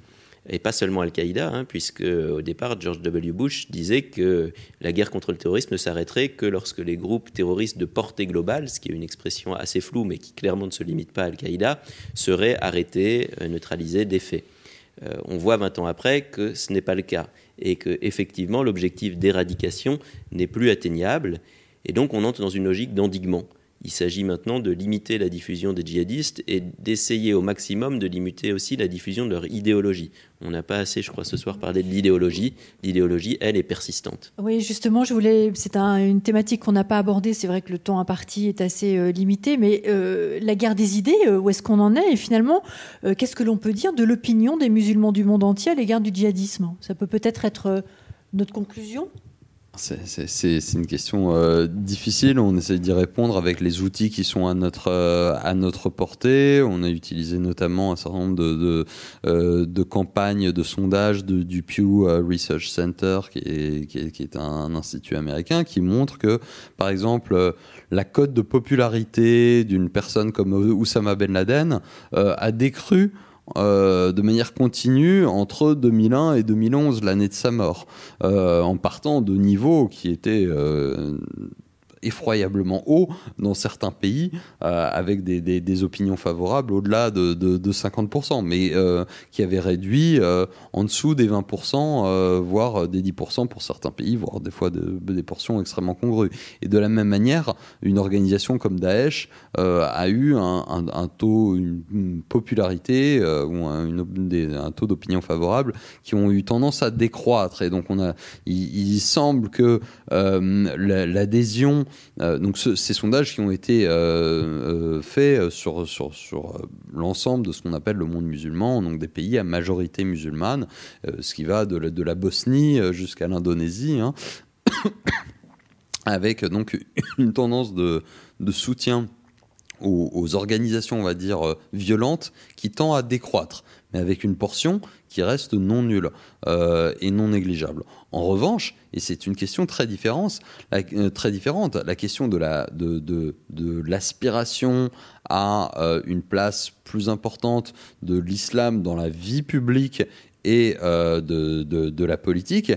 et pas seulement Al-Qaïda, hein, puisque au départ, George W. Bush disait que la guerre contre le terrorisme ne s'arrêterait que lorsque les groupes terroristes de portée globale, ce qui est une expression assez floue, mais qui clairement ne se limite pas à Al-Qaïda, seraient arrêtés, neutralisés, défaits. Euh, on voit vingt ans après que ce n'est pas le cas, et qu'effectivement, l'objectif d'éradication n'est plus atteignable, et donc on entre dans une logique d'endiguement. Il s'agit maintenant de limiter la diffusion des djihadistes et d'essayer au maximum de limiter aussi la diffusion de leur idéologie. On n'a pas assez, je crois, ce soir parlé de l'idéologie. L'idéologie, elle, est persistante. Oui, justement, je voulais. C'est un, une thématique qu'on n'a pas abordée. C'est vrai que le temps imparti est assez euh, limité, mais euh, la guerre des idées, euh, où est-ce qu'on en est ? Et finalement, euh, qu'est-ce que l'on peut dire de l'opinion des musulmans du monde entier à l'égard du djihadisme ? Ça peut peut-être être euh, notre conclusion ? C'est, c'est, c'est une question euh, difficile. On essaie d'y répondre avec les outils qui sont à notre, euh, à notre portée. On a utilisé notamment un certain nombre de, de, euh, de campagnes de sondage de, du Pew Research Center, qui est, qui est, qui est un, un institut américain, qui montre que, par exemple, euh, la cote de popularité d'une personne comme Oussama Ben Laden euh, a décru Euh, de manière continue entre deux mille un et deux mille onze, l'année de sa mort, euh, en partant de niveaux qui étaient euh, effroyablement haut dans certains pays, euh, avec des, des, des opinions favorables au-delà de, de, de cinquante pour cent, mais euh, qui avaient réduit euh, en dessous des vingt pour cent, euh, voire des dix pour cent pour certains pays, voire des fois de, des portions extrêmement congrues. Et de la même manière, une organisation comme Daesh euh, a eu un, un, un taux, une, une popularité euh, ou un, une, des, un taux d'opinion favorable qui ont eu tendance à décroître. Et donc, on a, il, il semble que euh, l'adhésion Euh, donc ce, ces sondages qui ont été euh, euh, faits sur, sur, sur euh, l'ensemble de ce qu'on appelle le monde musulman, donc des pays à majorité musulmane, euh, ce qui va de la, de la Bosnie jusqu'à l'Indonésie, hein, avec donc une tendance de, de soutien aux, aux organisations, on va dire, euh, violentes, qui tend à décroître, mais avec une portion qui reste non nulle euh, et non négligeable. En revanche, et c'est une question très différente, la, euh, très différente, la question de, la, de, de, de l'aspiration à euh, une place plus importante de l'islam dans la vie publique et euh, de, de, de la politique,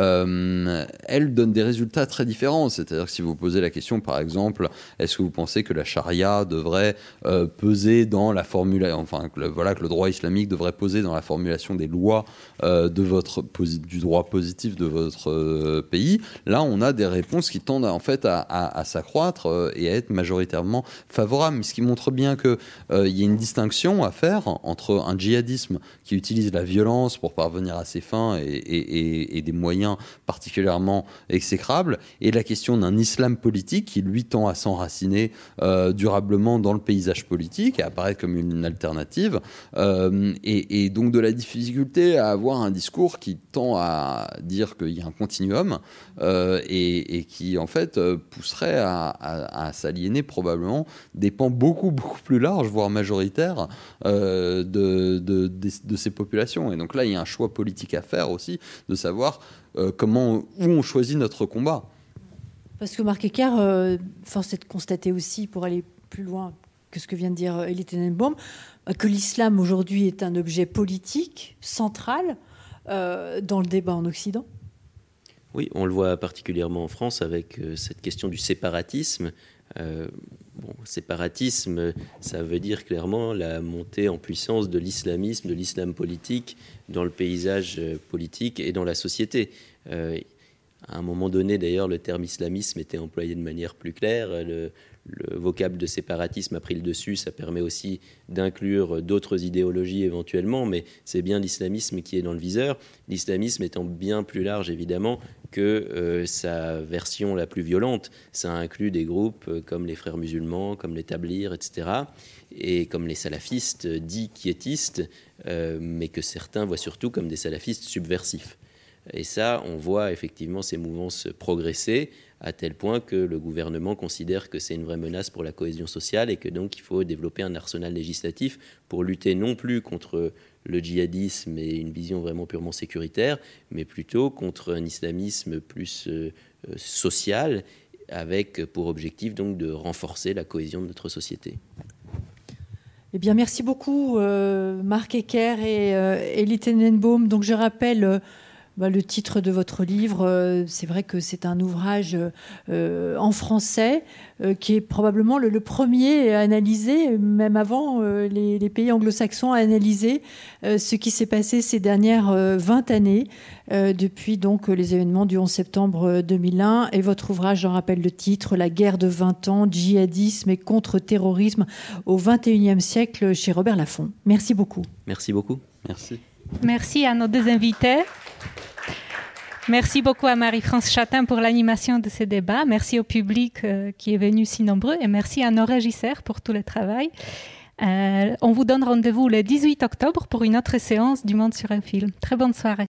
euh, elle donne des résultats très différents. C'est-à-dire que si vous posez la question, par exemple, est-ce que vous pensez que la charia devrait euh, peser dans la formulation, enfin, que le, voilà, que le droit islamique devrait peser dans la formulation des lois euh, de votre, du droit positif de votre euh, pays, là, on a des réponses qui tendent à, en fait à, à, à s'accroître euh, et à être majoritairement favorables. Ce qui montre bien qu'il euh, y a une distinction à faire entre un djihadisme qui utilise la violence pour parvenir à ses fins et, et, et, et des moyens particulièrement exécrables, et la question d'un islam politique qui, lui, tend à s'enraciner euh, durablement dans le paysage politique et apparaître comme une alternative, euh, et, et donc de la difficulté à avoir un discours qui tend à dire qu'il y a un continuum euh, et, et qui, en fait, pousserait à, à, à s'aliéner probablement des pans beaucoup, beaucoup plus larges, voire majoritaires, euh, de, de, de, de ces populations. Et donc là, il y a un choix politique à faire aussi, de savoir euh, comment, où on choisit notre combat. Parce que Marc Eckert, euh, force est de constater aussi, pour aller plus loin que ce que vient de dire Elie Tenenbaum, que l'islam aujourd'hui est un objet politique central euh, dans le débat en Occident. Oui, on le voit particulièrement en France avec euh, cette question du séparatisme. Euh, bon, séparatisme, ça veut dire clairement la montée en puissance de l'islamisme, de l'islam politique dans le paysage politique et dans la société. Euh, à un moment donné, d'ailleurs, le terme islamisme était employé de manière plus claire. Le, le vocable de séparatisme a pris le dessus. Ça permet aussi d'inclure d'autres idéologies éventuellement, mais c'est bien l'islamisme qui est dans le viseur. L'islamisme étant bien plus large, évidemment, que euh, sa version la plus violente. Ça inclut des groupes comme les Frères musulmans, comme les Tablirs, et cetera, et comme les salafistes dits quiétistes, euh, mais que certains voient surtout comme des salafistes subversifs. Et ça, on voit effectivement ces mouvances progresser à tel point que le gouvernement considère que c'est une vraie menace pour la cohésion sociale et que donc il faut développer un arsenal législatif pour lutter non plus contre le djihadisme et une vision vraiment purement sécuritaire, mais plutôt contre un islamisme plus euh, social, avec pour objectif donc de renforcer la cohésion de notre société. Eh bien, merci beaucoup, euh, Marc Ecker et euh, Elie Tenenbaum. Donc, je rappelle euh, bah, le titre de votre livre. Euh, c'est vrai que c'est un ouvrage euh, en français euh, qui est probablement le, le premier à analyser, même avant euh, les, les pays anglo-saxons, à analyser euh, ce qui s'est passé ces dernières euh, vingt années, euh, depuis donc les événements du onze septembre deux mille un. Et votre ouvrage, j'en rappelle le titre, La guerre de vingt ans, djihadisme et contre-terrorisme au vingt et unième siècle, chez Robert Laffont. Merci beaucoup. Merci beaucoup. Merci. Merci à nos deux invités. Merci beaucoup à Marie-France Chatin pour l'animation de ces débats. Merci au public euh, qui est venu si nombreux et merci à nos régisseurs pour tout le travail. Euh, on vous donne rendez-vous le dix-huit octobre pour une autre séance du Monde sur un film. Très bonne soirée.